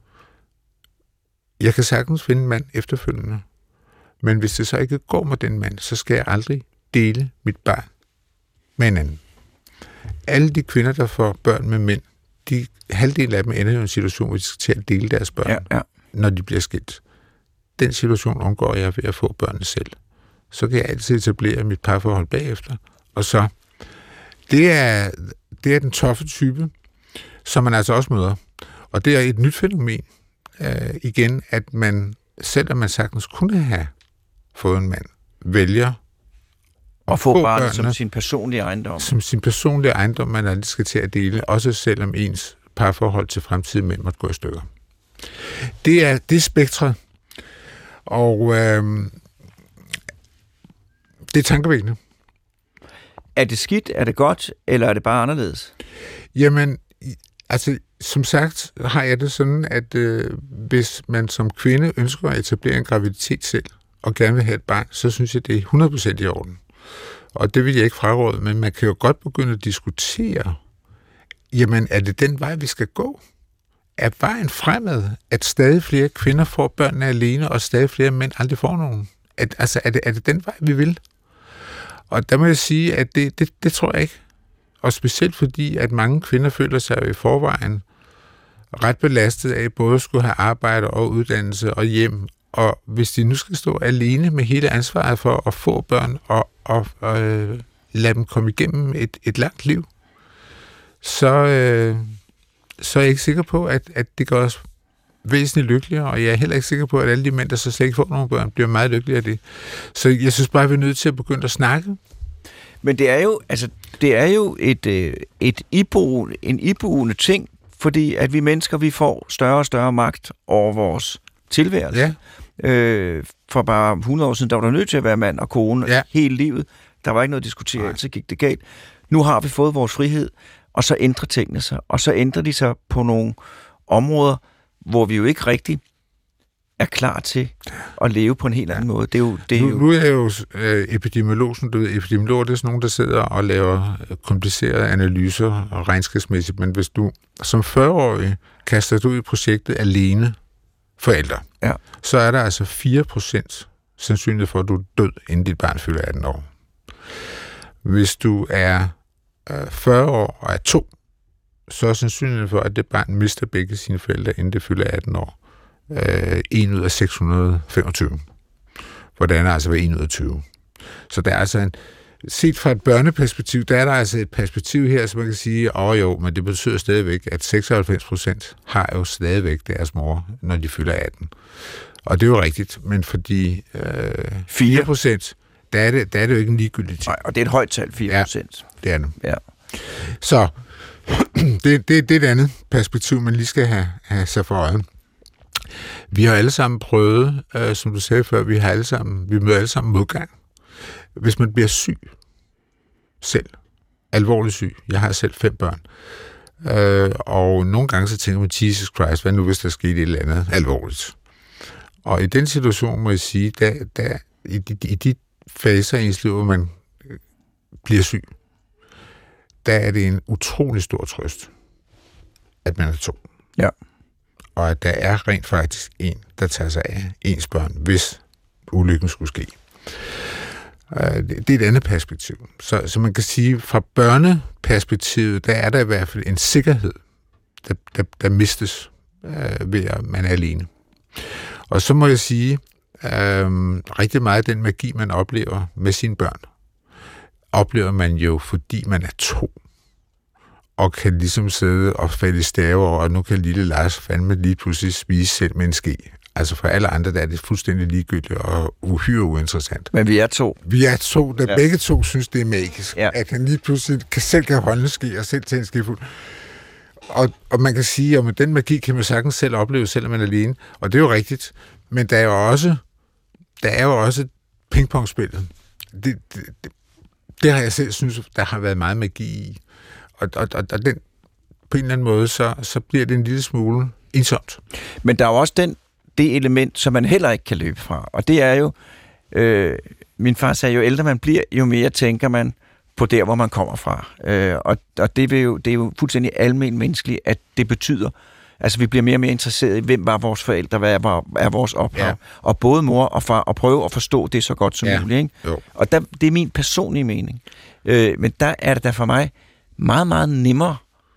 Speaker 3: Jeg kan sagtens finde en mand efterfølgende, men hvis det så ikke går med den mand, så skal jeg aldrig dele mit barn med en anden. Alle de kvinder, der får børn med mænd, halvdelen af dem ender i en situation, hvor de skal til at dele deres børn, når de bliver skilt. Den situation undgår jeg ved at få børnene selv. Så kan jeg altid etablere mit parforhold bagefter. Og så, det er den toffe type, som man altså også møder. Og det er et nyt fænomen, igen, at man, selvom man sagtens kunne have fået en mand, vælger
Speaker 1: at få barnet som sin personlige ejendom.
Speaker 3: Som sin personlige ejendom, man aldrig skal til at dele, også selvom ens parforhold til fremtidige mænd måtte gå i stykker. Det er spektret, og det er tankevækkende.
Speaker 1: Er det skidt, er det godt, eller er det bare anderledes?
Speaker 3: Jamen, altså, som sagt har jeg det sådan, at hvis man som kvinde ønsker at etablere en graviditet selv, og gerne vil have et barn, så synes jeg, det er 100% i orden. Og det vil jeg ikke fraråde, men man kan jo godt begynde at diskutere, jamen, er det den vej, vi skal gå? Er vejen fremad, at stadig flere kvinder får børnene alene, og stadig flere mænd aldrig får nogen? Er det den vej, vi vil? Og der må jeg sige, at det tror jeg ikke. Og specielt fordi, at mange kvinder føler sig i forvejen ret belastet af både at skulle have arbejde og uddannelse og hjem. Og hvis de nu skal stå alene med hele ansvaret for at få børn og lade dem komme igennem et langt liv, så er jeg ikke sikker på, at det gør os væsentligt lykkeligere, og jeg er heller ikke sikker på, at alle de mænd, der så slet ikke får nogle børn, bliver meget lykkeligere af det. Så jeg synes bare, at vi er nødt til at begynde at snakke.
Speaker 1: Men det er jo en iboende ting, fordi at vi mennesker, vi får større og større magt over vores tilværelse.
Speaker 3: Ja.
Speaker 1: For bare 100 år siden, der var der nødt til at være mand og kone hele livet. Der var ikke noget at diskutere, så gik det galt. Nu har vi fået vores frihed, og så ændrer tingene sig. Og så ændrer de sig på nogle områder, hvor vi jo ikke rigtig er klar til at leve på en helt anden måde. Nu
Speaker 3: er jeg jo epidemiolog, epidemiologer, det er sådan nogen, der sidder og laver komplicerede analyser og regnskabsmæssigt, men hvis du som 40-årig kaster dig ud i projektet alene forældre, så er der altså 4% sandsynlighed for, at du er død, inden dit barn fylder 18 år. Hvis du er 40 år og er 2, så er sandsynligheden for, at det barn mister begge sine forældre, inden det fylder 18 år. 1 ud af 625. Hvordan er altså ved 1 ud af 20. Så der er altså set fra et børneperspektiv, der er der altså et perspektiv her, som man kan sige, men det betyder stadigvæk, at 96% har jo stadigvæk deres mor, når de fylder 18. Og det er jo rigtigt, men fordi 4%, der er det jo ikke en ligegyldig ting.
Speaker 1: Nej, og det er et højt tal, 4%.
Speaker 3: Ja, det er det.
Speaker 1: Ja.
Speaker 3: Så det er et andet perspektiv, man lige skal have sig for øje. Vi har alle sammen prøvet, som du sagde før, vi møder alle sammen modgang. Hvis man bliver syg selv, alvorligt syg, jeg har selv 5 børn, og nogle gange så tænker man, Jesus Christ, hvad nu hvis der skete et eller andet alvorligt? Og i den situation må jeg sige, i de faser i ens liv, hvor man bliver syg, der er det en utrolig stor trøst, at man er 2.
Speaker 1: Ja. Og
Speaker 3: at der er rent faktisk en, der tager sig af ens børn, hvis ulykken skulle ske. Det er et andet perspektiv. Så man kan sige, fra børneperspektivet, der er der i hvert fald en sikkerhed, der mistes ved at man er alene. Og så må jeg sige, rigtig meget af den magi, man oplever med sine børn, oplever man jo, fordi man er 2, og kan ligesom sidde og falde i stave over, og nu kan lille Lars fandme lige pludselig spise selv med en ske. Altså for alle andre, der er det fuldstændig ligegyldigt og uhyre uinteressant.
Speaker 1: Men vi er to.
Speaker 3: Vi er to, der begge to synes, det er magisk.
Speaker 1: Ja.
Speaker 3: At han lige pludselig selv kan holde en ske og selv tage en skefuld. Og man kan sige, at den magi kan man sagtens selv opleve, selvom man er alene. Og det er jo rigtigt. Men der er jo også pingpongspillet. Det har jeg selv synes, der har været meget magi i. Og den, på en eller anden måde, så bliver det en lille smule ensomt.
Speaker 1: Men der er jo også det element, som man heller ikke kan løbe fra. Og det er jo, min far sagde, jo ældre man bliver, jo mere tænker man på der, hvor man kommer fra. Og det er jo fuldstændig almen menneskeligt, at det betyder, altså vi bliver mere og mere interesseret i, hvem var vores forældre, hvad er vores ophav. Ja. Og både mor og far, og prøve at forstå det så godt som muligt. Ikke? Og det er min personlige mening. Men der er det da for mig meget, meget nemmere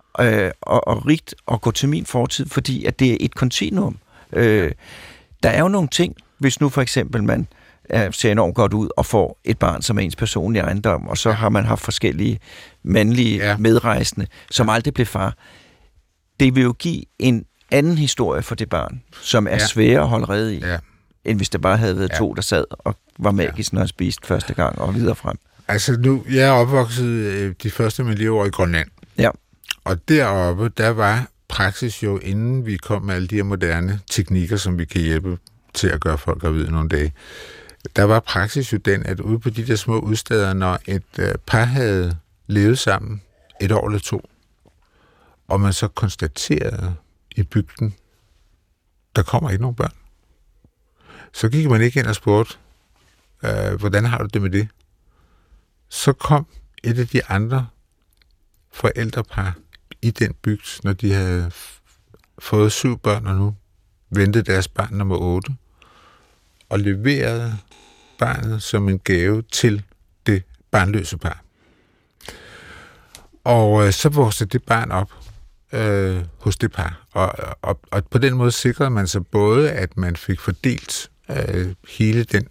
Speaker 1: og rigt at gå til min fortid, fordi at det er et kontinuum. Der er jo nogle ting, hvis nu for eksempel man ser enormt godt ud og får et barn, som er ens personlige ejendom, og så har man haft forskellige mandlige medrejsende, som aldrig blev far. Det vil jo give en anden historie for det barn, som er sværere at holde rede i, end hvis det bare havde været to, der sad og var magisk, når han spiste første gang og videre frem.
Speaker 3: Altså nu, jeg er opvokset de første med liv over i Grønland. Ja. Og deroppe, der var praksis jo, inden vi kom med alle de her moderne teknikker, som vi kan hjælpe til at gøre folk gravide nogle dage, der var praksis jo den, at ude på de der små udsteder, når et par havde levet sammen 1 år eller 2, og man så konstaterede i bygden, der kommer ikke nogen børn, så gik man ikke ind og spurgte, hvordan har du det med det? Så kom et af de andre forældrepar i den bygd, når de havde fået 7 børn og nu ventede deres barn nummer 8, og leverede barnet som en gave til det barnløse par. Og så voksede det barn op hos det par. Og på den måde sikrede man sig både, at man fik fordelt hele den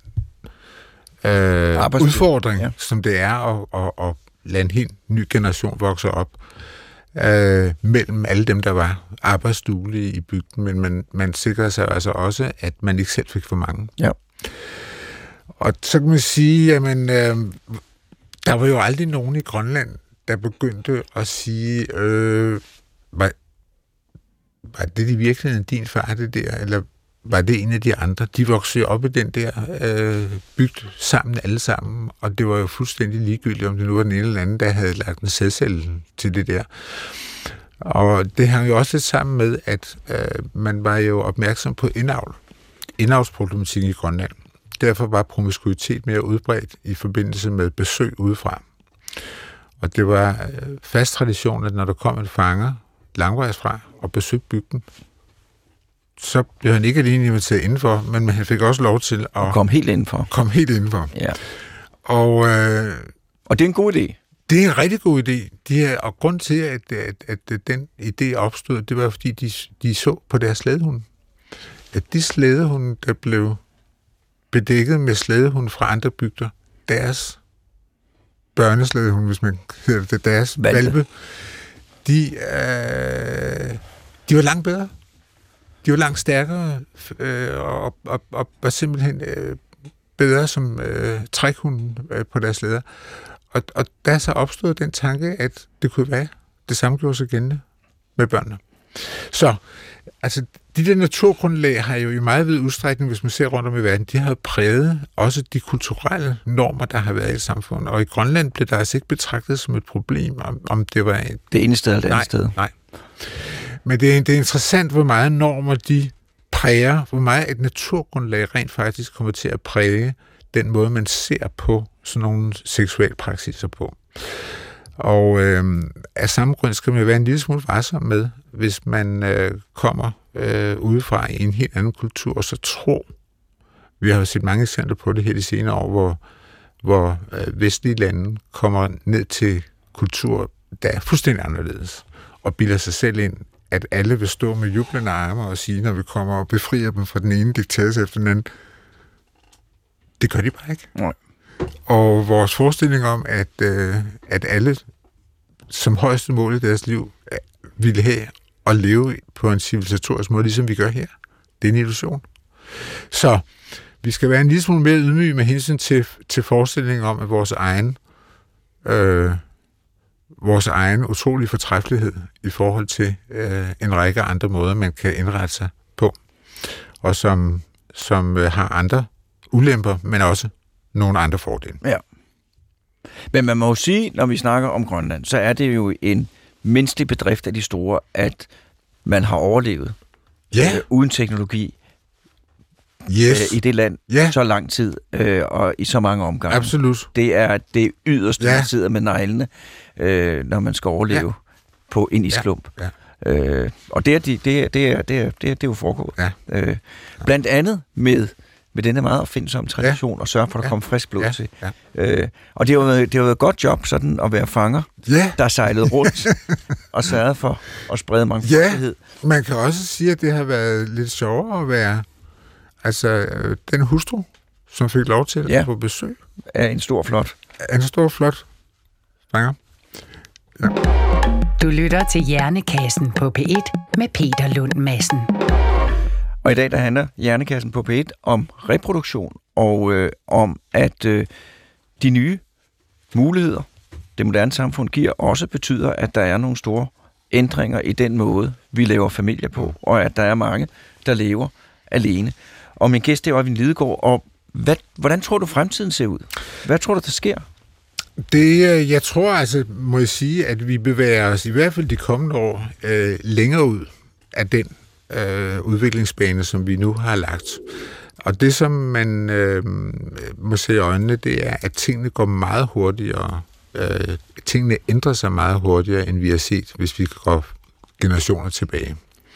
Speaker 3: udfordring, som det er at lade en helt ny generation vokse op mellem alle dem, der var arbejdsduelige i bygden, men man sikrede sig altså også, at man ikke selv fik for mange. Ja. Og så kan man sige, jamen, der var jo aldrig nogen i Grønland, der begyndte at sige, var det i virkeligheden din far, det der, eller var det en af de andre? De voksede op i den der bygd sammen, alle sammen, og det var jo fuldstændig ligegyldigt, om det nu var den ene eller anden, der havde lagt en sædcelle til det der. Og det hang jo også lidt sammen med, at man var jo opmærksom på indavlsproblematikken i Grønland. Derfor var promiskuitet mere udbredt i forbindelse med besøg udefra. Og det var fast tradition, at når der kom en fanger langvejs fra og besøgte bygden, så blev han ikke alene inviteret indenfor, men han fik også lov til at
Speaker 1: komme helt indenfor. Ja.
Speaker 3: Og
Speaker 1: det er en god idé.
Speaker 3: Det er en rigtig god idé. Og grund til, at den idé opstod, det var, fordi de så på deres slædehunde. At de slædehunde, der blev bedækket med slædehunde fra andre bygder, deres børneslædehunde, hvis man hedder det, deres valpe, de var langt bedre. De var langt stærkere og var simpelthen bedre som trækhunden på deres slæder. Og der så opstod den tanke, at det kunne være det samme gjorde sig gældende med børnene. Så altså, de der naturgrundlag har jo i meget vid udstrækning, hvis man ser rundt om i verden, de har præget også de kulturelle normer, der har været i et samfund. Og i Grønland blev der altså ikke betragtet som et problem, om det var
Speaker 1: det ene sted eller det andet sted.
Speaker 3: Nej. Men det er interessant, hvor meget normer de præger, hvor meget et naturgrundlag rent faktisk kommer til at præge den måde, man ser på sådan nogle seksualpraksiser på. Og af samme grund skal man være en lille smule varsom med, hvis man kommer udefra i en helt anden kultur, og så tror, vi har jo set mange eksempler på det her de senere år, hvor vestlige lande kommer ned til kultur, der er fuldstændig anderledes, og bilder sig selv ind, at alle vil stå med jublende arme og sige, når vi kommer og befrier dem fra den ene diktator efter den anden. Det gør de bare ikke. Nej. Og vores forestilling om, at alle som højeste mål i deres liv ville have at leve på en civilisatorisk måde, ligesom vi gør her, det er en illusion. Så vi skal være en lille smule mere ydmyge med hensyn til forestillingen om, at vores egen utrolige fortræffelighed i forhold til en række andre måder, man kan indrette sig på, og som har andre ulemper, men også nogle andre fordele.
Speaker 1: Ja. Men man må jo sige, når vi snakker om Grønland, så er det jo en mindste bedrift af de store, at man har overlevet uden teknologi i det land så lang tid og i så mange omgange.
Speaker 3: Absolut.
Speaker 1: Det er det yderste, man sidder med neglene, når man skal overleve på en isklump. Ja. Og det er jo foregået. Ja. Blandt andet med denne meget opfindsomme tradition, og sørge for, at der kommer frisk blod til. Ja. Og det har været et godt job sådan at være fanger, der sejlede rundt og sørgede for at sprede mangfoldighed.
Speaker 3: Ja, man kan også sige, at det har været lidt sjovere at være den hustru, som fik lov til at få besøg.
Speaker 1: Af en stor flot
Speaker 3: fanger. Ja.
Speaker 2: Du lytter til Hjernekassen på P1 med Peter Lund Madsen.
Speaker 1: Og i dag der handler Hjernekassen på P1 om reproduktion og om, at de nye muligheder, det moderne samfund giver, også betyder, at der er nogle store ændringer i den måde, vi laver familier på, og at der er mange, der lever alene. Og min gæst er Øjvind Lidegaard, og hvordan tror du fremtiden ser ud? Hvad tror du, der sker?
Speaker 3: Jeg tror må jeg sige, at vi bevæger os i hvert fald de kommende år længere ud af den udviklingsbane, som vi nu har lagt. Og det, som man må se i øjnene, det er, at tingene går meget hurtigere. Tingene ændrer sig meget hurtigere, end vi har set, hvis vi går generationer tilbage.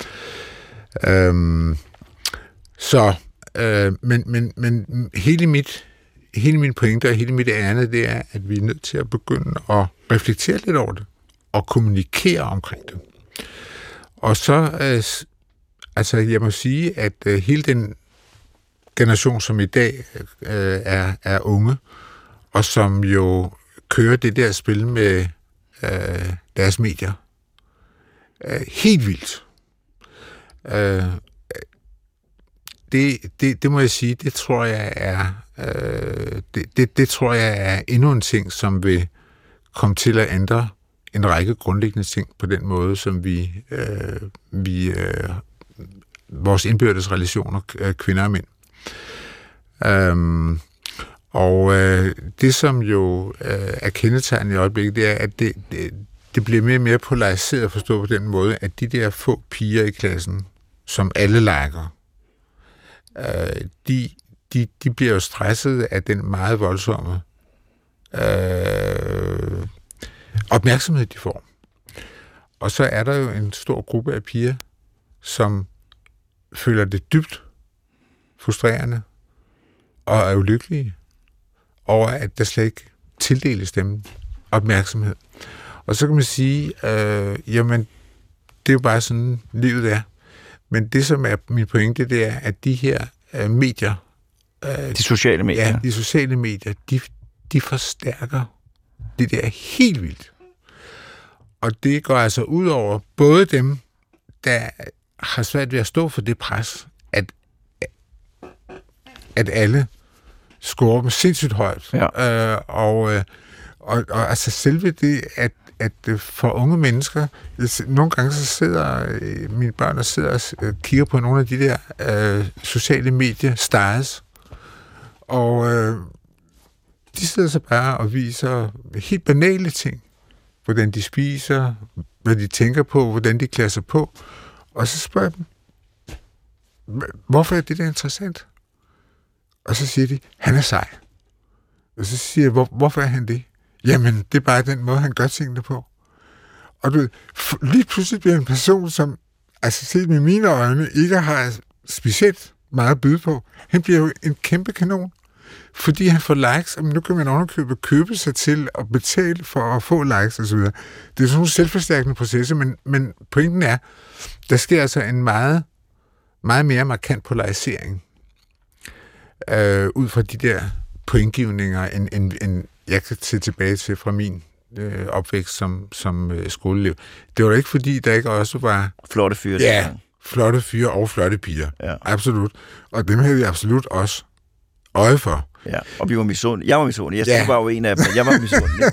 Speaker 3: Men hele min pointe og hele mit ærne, det er, at vi er nødt til at begynde at reflektere lidt over det, og kommunikere omkring det. Og så, jeg må sige, at hele den generation, som i dag er unge, og som jo kører det der spil med deres medier, helt vildt. Det må jeg sige, det tror jeg er endnu en ting, som vil komme til at ændre en række grundlæggende ting på den måde, som vores indbyrdes relationer, kvinder og mænd. Det, som jo er kendetegnet i øjeblikket, det er, at det bliver mere og mere polariseret at forstå på den måde, at de der få piger i klassen, som alle liker, de bliver jo stresset af den meget voldsomme opmærksomhed, de får. Og så er der jo en stor gruppe af piger, som føler det dybt frustrerende og er ulykkelige over, at der slet ikke tildeles dem opmærksomhed. Og så kan man sige, jamen, det er jo bare sådan, livet er. Men det, som er min pointe, det er, at de her medier...
Speaker 1: de sociale medier.
Speaker 3: Ja, de sociale medier, de forstærker det der helt vildt. Og det går altså ud over både dem, der har svært ved at stå for det pres, at alle scorer dem sindssygt højt. Ja. Og altså selve det, at for unge mennesker, nogle gange så sidder mine børn og kigger på nogle af de der sociale medier, stars, og de sidder så bare og viser helt banale ting, hvordan de spiser, hvad de tænker på, hvordan de klæder sig på, og så spørger jeg dem, hvorfor er det der interessant? Og så siger de, han er sej. Og så siger jeg, hvorfor er han det? Jamen, det er bare den måde, han gør tingene på. Og du ved, lige pludselig bliver en person, som, altså set med mine øjne, ikke har specielt meget at byde på. Han bliver jo en kæmpe kanon, fordi han får likes, og nu kan man ovenikøbet købe sig til at betale for at få likes osv. Det er sådan nogle selvforstærkende processer, men pointen er, der sker altså en meget, meget mere markant polarisering ud fra de der pointgivninger, end jeg kan se tilbage til fra min opvækst som skoleelev. Det var da ikke fordi, der ikke også var...
Speaker 1: Flotte fyre.
Speaker 3: Ja, flotte fyre og flotte piger.
Speaker 1: Ja.
Speaker 3: Absolut. Og dem havde vi absolut også øje for.
Speaker 1: Ja, og vi var misundelige. Jeg var misundelig. Jeg var jo en af dem, men jeg var misundelig.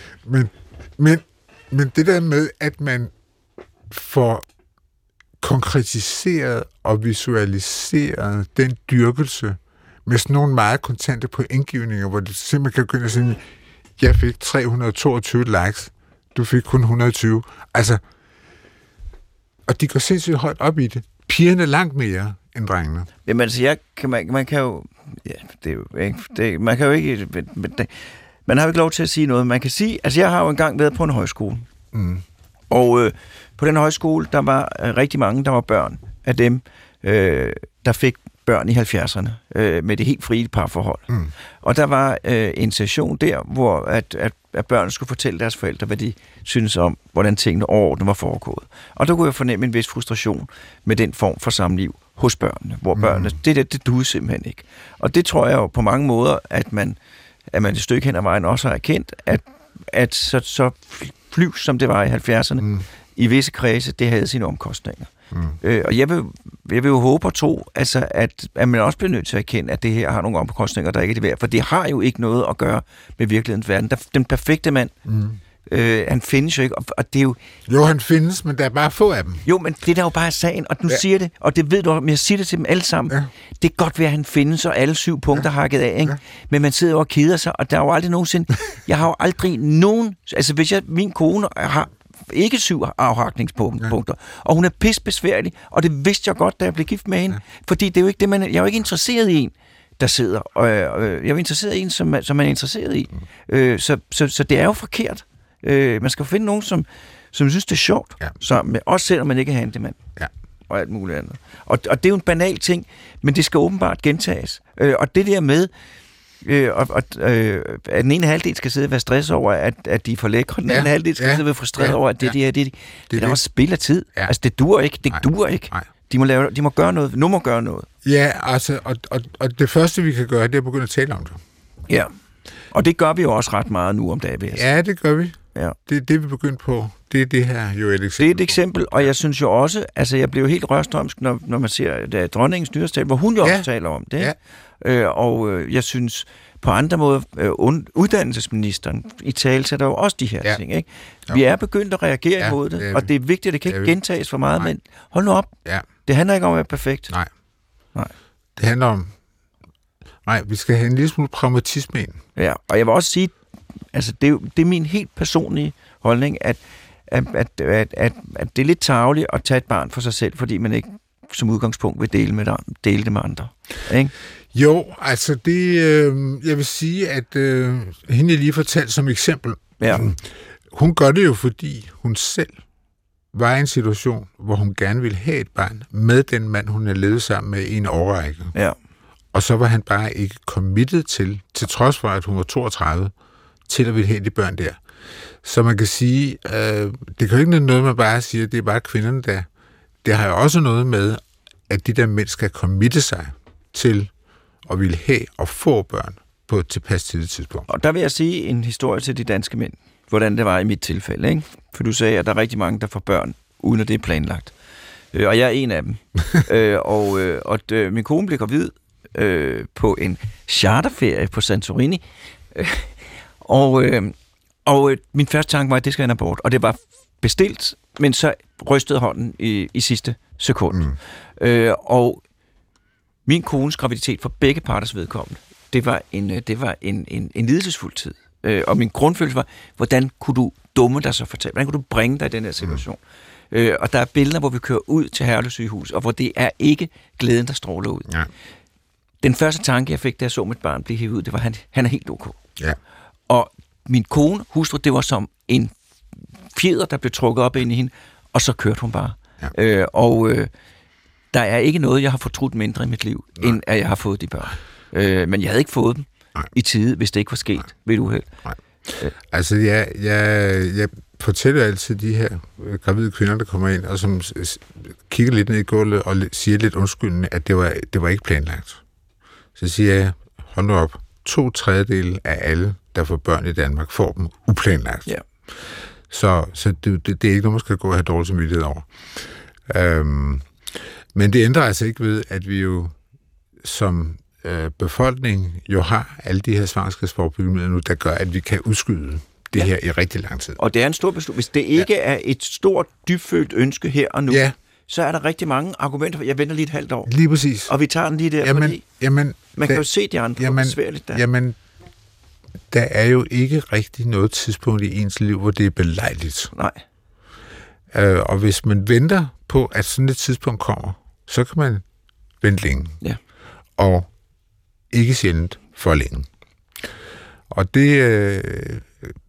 Speaker 3: men det der med, at man får konkretiseret og visualiseret den dyrkelse med sådan nogle meget kontante pointgivninger, hvor det simpelthen kan begynde at sige, jeg fik 322 likes, du fik kun 120. Altså, og de går sindssygt højt op i det. Pigerne langt mere end drengene.
Speaker 1: Jamen altså, man kan jo... Ja, det er jo ikke... Man kan jo ikke... Man har jo ikke lov til at sige noget. Man kan sige... Altså, jeg har jo engang været på en højskole. Mm. Og på den højskole, der var rigtig mange, der var børn af dem, der fik børn i 70'erne med det helt frie parforhold. Mm. Og der var en session der, hvor at børn skulle fortælle deres forældre, hvad de synes om, hvordan tingene overordnet var foregået. Og der kunne jeg fornemme en vis frustration med den form for samliv hos børnene, hvor børnene, det duede simpelthen ikke. Og det tror jeg jo på mange måder, at man et stykke hen ad vejen også har erkendt, at så flyvs, som det var i 70'erne, i visse kredse, det havde sine omkostninger. Og jeg vil jo håbe og tro, altså, at man også bliver nødt til at erkende, at det her har nogle omkostninger, der ikke er det værd, for det har jo ikke noget at gøre med virkelighedens verden. Den perfekte mand, han findes jo ikke, og det er jo...
Speaker 3: Jo, han findes, men der er bare få af dem.
Speaker 1: Jo, men det der jo bare er sagen, og nu siger det, og det ved du, men jeg siger det til dem alle sammen. Ja. Det er godt ved, at han findes, og alle 7 punkter hakket af, ikke? Ja. Men man sidder jo og keder sig, og der er jo aldrig nogensinde... Jeg har jo aldrig nogen... Altså, hvis min kone har ikke 7 afhakningspunkter, og hun er pissbesværlig, og det vidste jeg godt, da jeg blev gift med hende, fordi det er jo ikke det, jeg er jo ikke interesseret i en, der sidder, og jeg er interesseret i en, som man er interesseret i. Så det er jo forkert. Man skal finde nogen, som synes, det er sjovt, sammen med, også selvom man ikke er handyman, og alt muligt andet. Og det er jo en banal ting, men det skal åbenbart gentages. Og det der med, at den ene halvdel skal sidde og være stresset over, at de er for lækre, den anden halvdel skal sidde og være frustreret over, at det er også spild af tid. Ja. Altså, det duer ikke. Nej. De må gøre noget. Nu må gøre noget.
Speaker 3: Ja, altså, og det første, vi kan gøre, det er at begynde at tale om det.
Speaker 1: Ja, og det gør vi jo også ret meget nu om dagen, vil jeg sige.
Speaker 3: Ja, det gør vi. Ja. Det vi begyndte på, det er det her jo et eksempel.
Speaker 1: Det er et eksempel, og jeg synes jo også, altså jeg blev helt rørstrømsk, når man ser dronningens nytårstale, hvor hun jo også taler om det. Ja. Og jeg synes på andre måder, uddannelsesministeren i tale sætter jo også de her ting. Ikke? Vi er begyndt at reagere imod det, og det er vigtigt, det kan ikke gentages for meget, men hold nu op. Ja. Det handler ikke om at være perfekt.
Speaker 3: Nej. Det handler om... Nej, vi skal have en lille smule pragmatisme ind.
Speaker 1: Ja, og jeg vil også sige, altså det er min helt personlige holdning, at det er lidt tarveligt at tage et barn for sig selv, fordi man ikke som udgangspunkt vil dele det med andre. Ikke?
Speaker 3: Jo, altså det, jeg vil sige, at hende jeg lige fortalte som eksempel, hun gør det jo, fordi hun selv var i en situation, hvor hun gerne ville have et barn med den mand, hun havde levet sammen med i en årrække. Ja. Og så var han bare ikke committed til trods for, at hun var 32, til at ville have de børn der. Så man kan sige, det kan jo ikke noget, man bare siger, det er bare kvinderne der. Det har jo også noget med, at de der mænd skal committe sig til at ville have og få børn på et tilpas tidligt tidspunkt.
Speaker 1: Og der vil jeg sige en historie til de danske mænd, hvordan det var i mit tilfælde, ikke? For du sagde, at der er rigtig mange, der får børn, uden at det er planlagt. Og jeg er en af dem. og min kone blev gravid på en charterferie på Santorini. Og min første tanke var, at det skal en abort. Og det var bestilt, men så rystede hånden i sidste sekund. Og min kones graviditet for begge parters vedkommende, det var en lidelsesfuld tid. Og min grundfølelse var, hvordan kunne du dumme dig så fortælle? Hvordan kunne du bringe dig i den her situation? Og der er billeder, hvor vi kører ud til Herlev sygehus, og hvor det er ikke glæden, der stråler ud. Ja. Den første tanke, jeg fik, da jeg så mit barn blive hævet ud, det var, han er helt ok. Ja. Og min kone, hustru, det var som en fjeder, der blev trukket op ind i hende, og så kørte hun bare. Ja. Der er ikke noget, jeg har fortrudt mindre i mit liv, end at jeg har fået de børn. Men jeg havde ikke fået dem i tide, hvis det ikke var sket ved et uheld.
Speaker 3: Altså, jeg fortæller altid de her gravide kvinder, der kommer ind, og som kigger lidt ned i gulvet og siger lidt undskyldende, at det var ikke planlagt. Så siger jeg, hold nu op, 2/3 af alle, der får børn i Danmark, får dem uplanlagt. Ja. Så det er ikke noget, man skal gå og have dårlig samvittighed over. Men det ændrer altså ikke ved, at vi jo som befolkning jo har alle de her svangerskabsforebyggende nu, der gør, at vi kan udskyde det her i rigtig lang tid.
Speaker 1: Og det er en stor beslutning. Hvis det ikke er et stort, dybfølt ønske her og nu, så er der rigtig mange argumenter. Jeg venter lige et halvt år.
Speaker 3: Lige præcis.
Speaker 1: Og vi tager den lige der, fordi man kan jo se de andre, hvor besværligt der.
Speaker 3: Jamen, der er jo ikke rigtig noget tidspunkt i ens liv, hvor det er belejligt.
Speaker 1: Nej.
Speaker 3: Og hvis man venter på, at sådan et tidspunkt kommer, så kan man vente længe.
Speaker 1: Ja.
Speaker 3: Og ikke sjældent for længe. Og det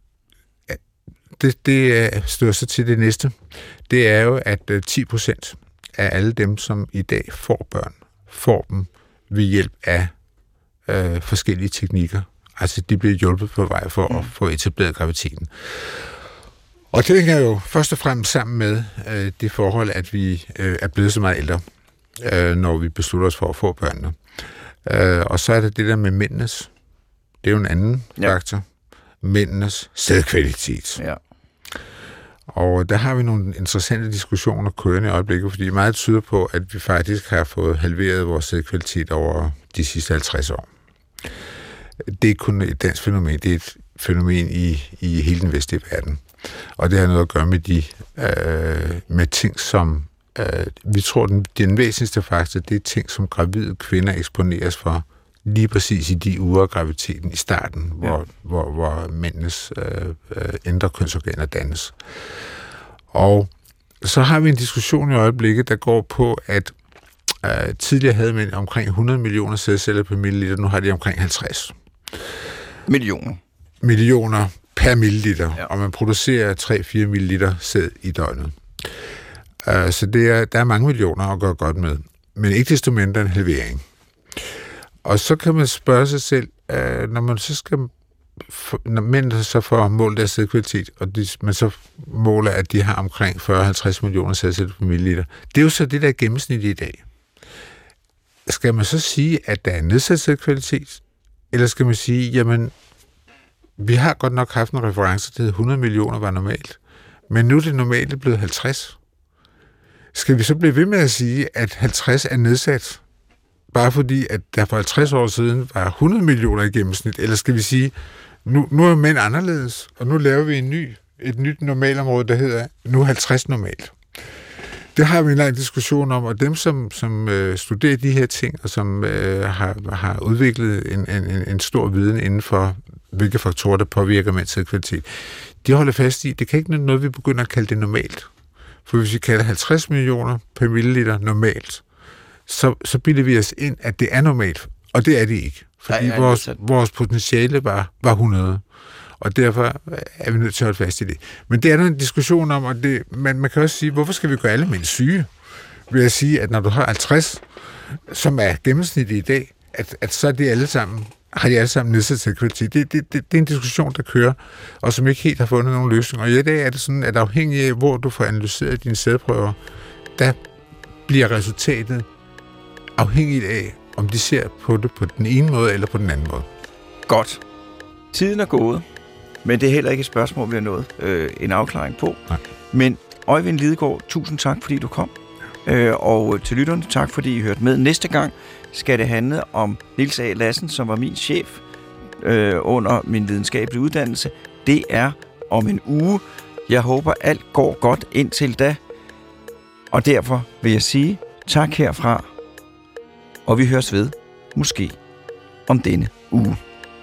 Speaker 3: støder sig til det næste. Det er jo, at 10% af alle dem, som i dag får børn, får dem ved hjælp af forskellige teknikker. Altså, de bliver hjulpet på vej for at få etableret graviditeten. Og det hænger jo først og fremmest sammen med det forhold, at vi er blevet så meget ældre, når vi beslutter os for at få børnene. Og så er det der med mændenes. Det er jo en anden faktor. Mændenes sædkvalitet.
Speaker 1: Ja.
Speaker 3: Og der har vi nogle interessante diskussioner kørende i øjeblikket, fordi meget tyder på, at vi faktisk har fået halveret vores sædkvalitet over de sidste 50 år. Det er ikke kun et dansk fænomen, det er et fænomen i hele den vestlige verden. Og det har noget at gøre med ting, som vi tror, den væsentligste faktor, det er ting, som gravide kvinder eksponeres for lige præcis i de uger af graviditeten i starten, hvor mændenes indre kønsorganer dannes. Og så har vi en diskussion i øjeblikket, der går på, at tidligere havde mænd omkring 100 millioner sædceller per milliliter, nu har de omkring 50. Millioner per milliliter, og man producerer 3-4 milliliter sæd i døgnet. Så der er mange millioner at gøre godt med, men ikke desto mindre en halvering. Og så kan man spørge sig selv, når mænd så får målt deres sædkvalitet, og man så måler, at de har omkring 40-50 millioner sædceller per milliliter. Det er jo så det, der er gennemsnit i dag. Skal man så sige, at der er nedsat sædkvalitet, eller skal man sige, jamen, vi har godt nok haft en reference til, at 100 millioner var normalt, men nu er det normale blevet 50. Skal vi så blive ved med at sige, at 50 er nedsat, bare fordi, at der for 50 år siden var 100 millioner i gennemsnit, eller skal vi sige, nu er mænd anderledes, og nu laver vi et nyt normalområde, der hedder nu 50 normalt. Det har vi en lang diskussion om, og dem, som studerer de her ting, og som har udviklet en stor viden inden for, hvilke faktorer, der påvirker mænds sædkvalitet, de holder fast i, det kan ikke noget, vi begynder at kalde det normalt. For hvis vi kalder 50 millioner per milliliter normalt, så bilder vi os ind, at det er normalt, og det er det ikke. Fordi vores potentiale var 100, og derfor er vi nødt til at holde fast i det. Men det er der en diskussion om, og man kan også sige, hvorfor skal vi gøre alle mænd syge? Ved at sige, at når du har 50, som er gennemsnittet i dag, at så er de alle sammen nedsat sædkvalitet. Det er en diskussion, der kører, og som ikke helt har fundet nogen løsning. Og i dag er det sådan, at afhængig af, hvor du får analyseret dine sædprøver, der bliver resultatet afhængigt af, om de ser på det på den ene måde eller på den anden måde. Godt.
Speaker 1: Tiden er gået, men det er heller ikke et spørgsmål, vi har nået en afklaring på.
Speaker 3: Nej.
Speaker 1: Men Øjvind Lidegaard, tusind tak, fordi du kom. Og til lytterne, tak fordi I hørte med. Næste gang skal det handle om Niels A. Lassen, som var min chef under min videnskabelige uddannelse. Det er om en uge. Jeg håber, alt går godt indtil da. Og derfor vil jeg sige tak herfra, og vi høres ved, måske, om denne uge.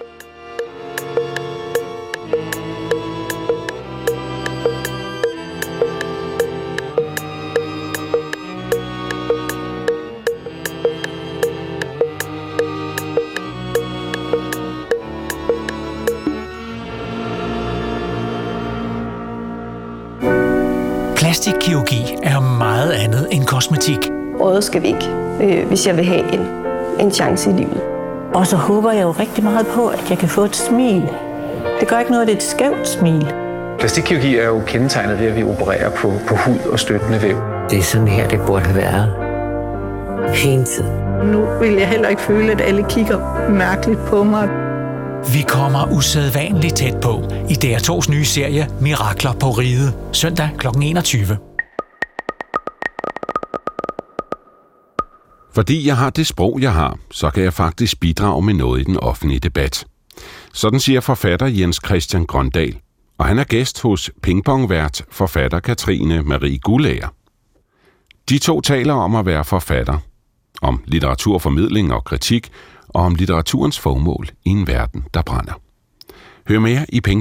Speaker 4: Plastikkirurgi er meget andet end kosmetik.
Speaker 5: Røde skal væk, hvis jeg vil have en chance i livet.
Speaker 6: Og så håber jeg jo rigtig meget på, at jeg kan få et smil. Det gør ikke noget, det er et skævt smil.
Speaker 7: Plastikkirurgi er jo kendetegnet ved, at vi opererer på hud og støttende væv.
Speaker 8: Det er sådan her, det burde have været. Hele tiden.
Speaker 6: Nu vil jeg heller ikke føle, at alle kigger mærkeligt på mig.
Speaker 4: Vi kommer usædvanligt tæt på i DR2's nye serie Mirakler på Riget, søndag kl. 21.
Speaker 9: Fordi jeg har det sprog, jeg har, så kan jeg faktisk bidrage med noget i den offentlige debat. Sådan siger forfatter Jens Christian Grøndal, og han er gæst hos pingpongvært forfatter Katrine Marie Guldager. De to taler om at være forfatter, om litteraturformidling og kritik, og om litteraturens formål i en verden, der brænder. Hør mere i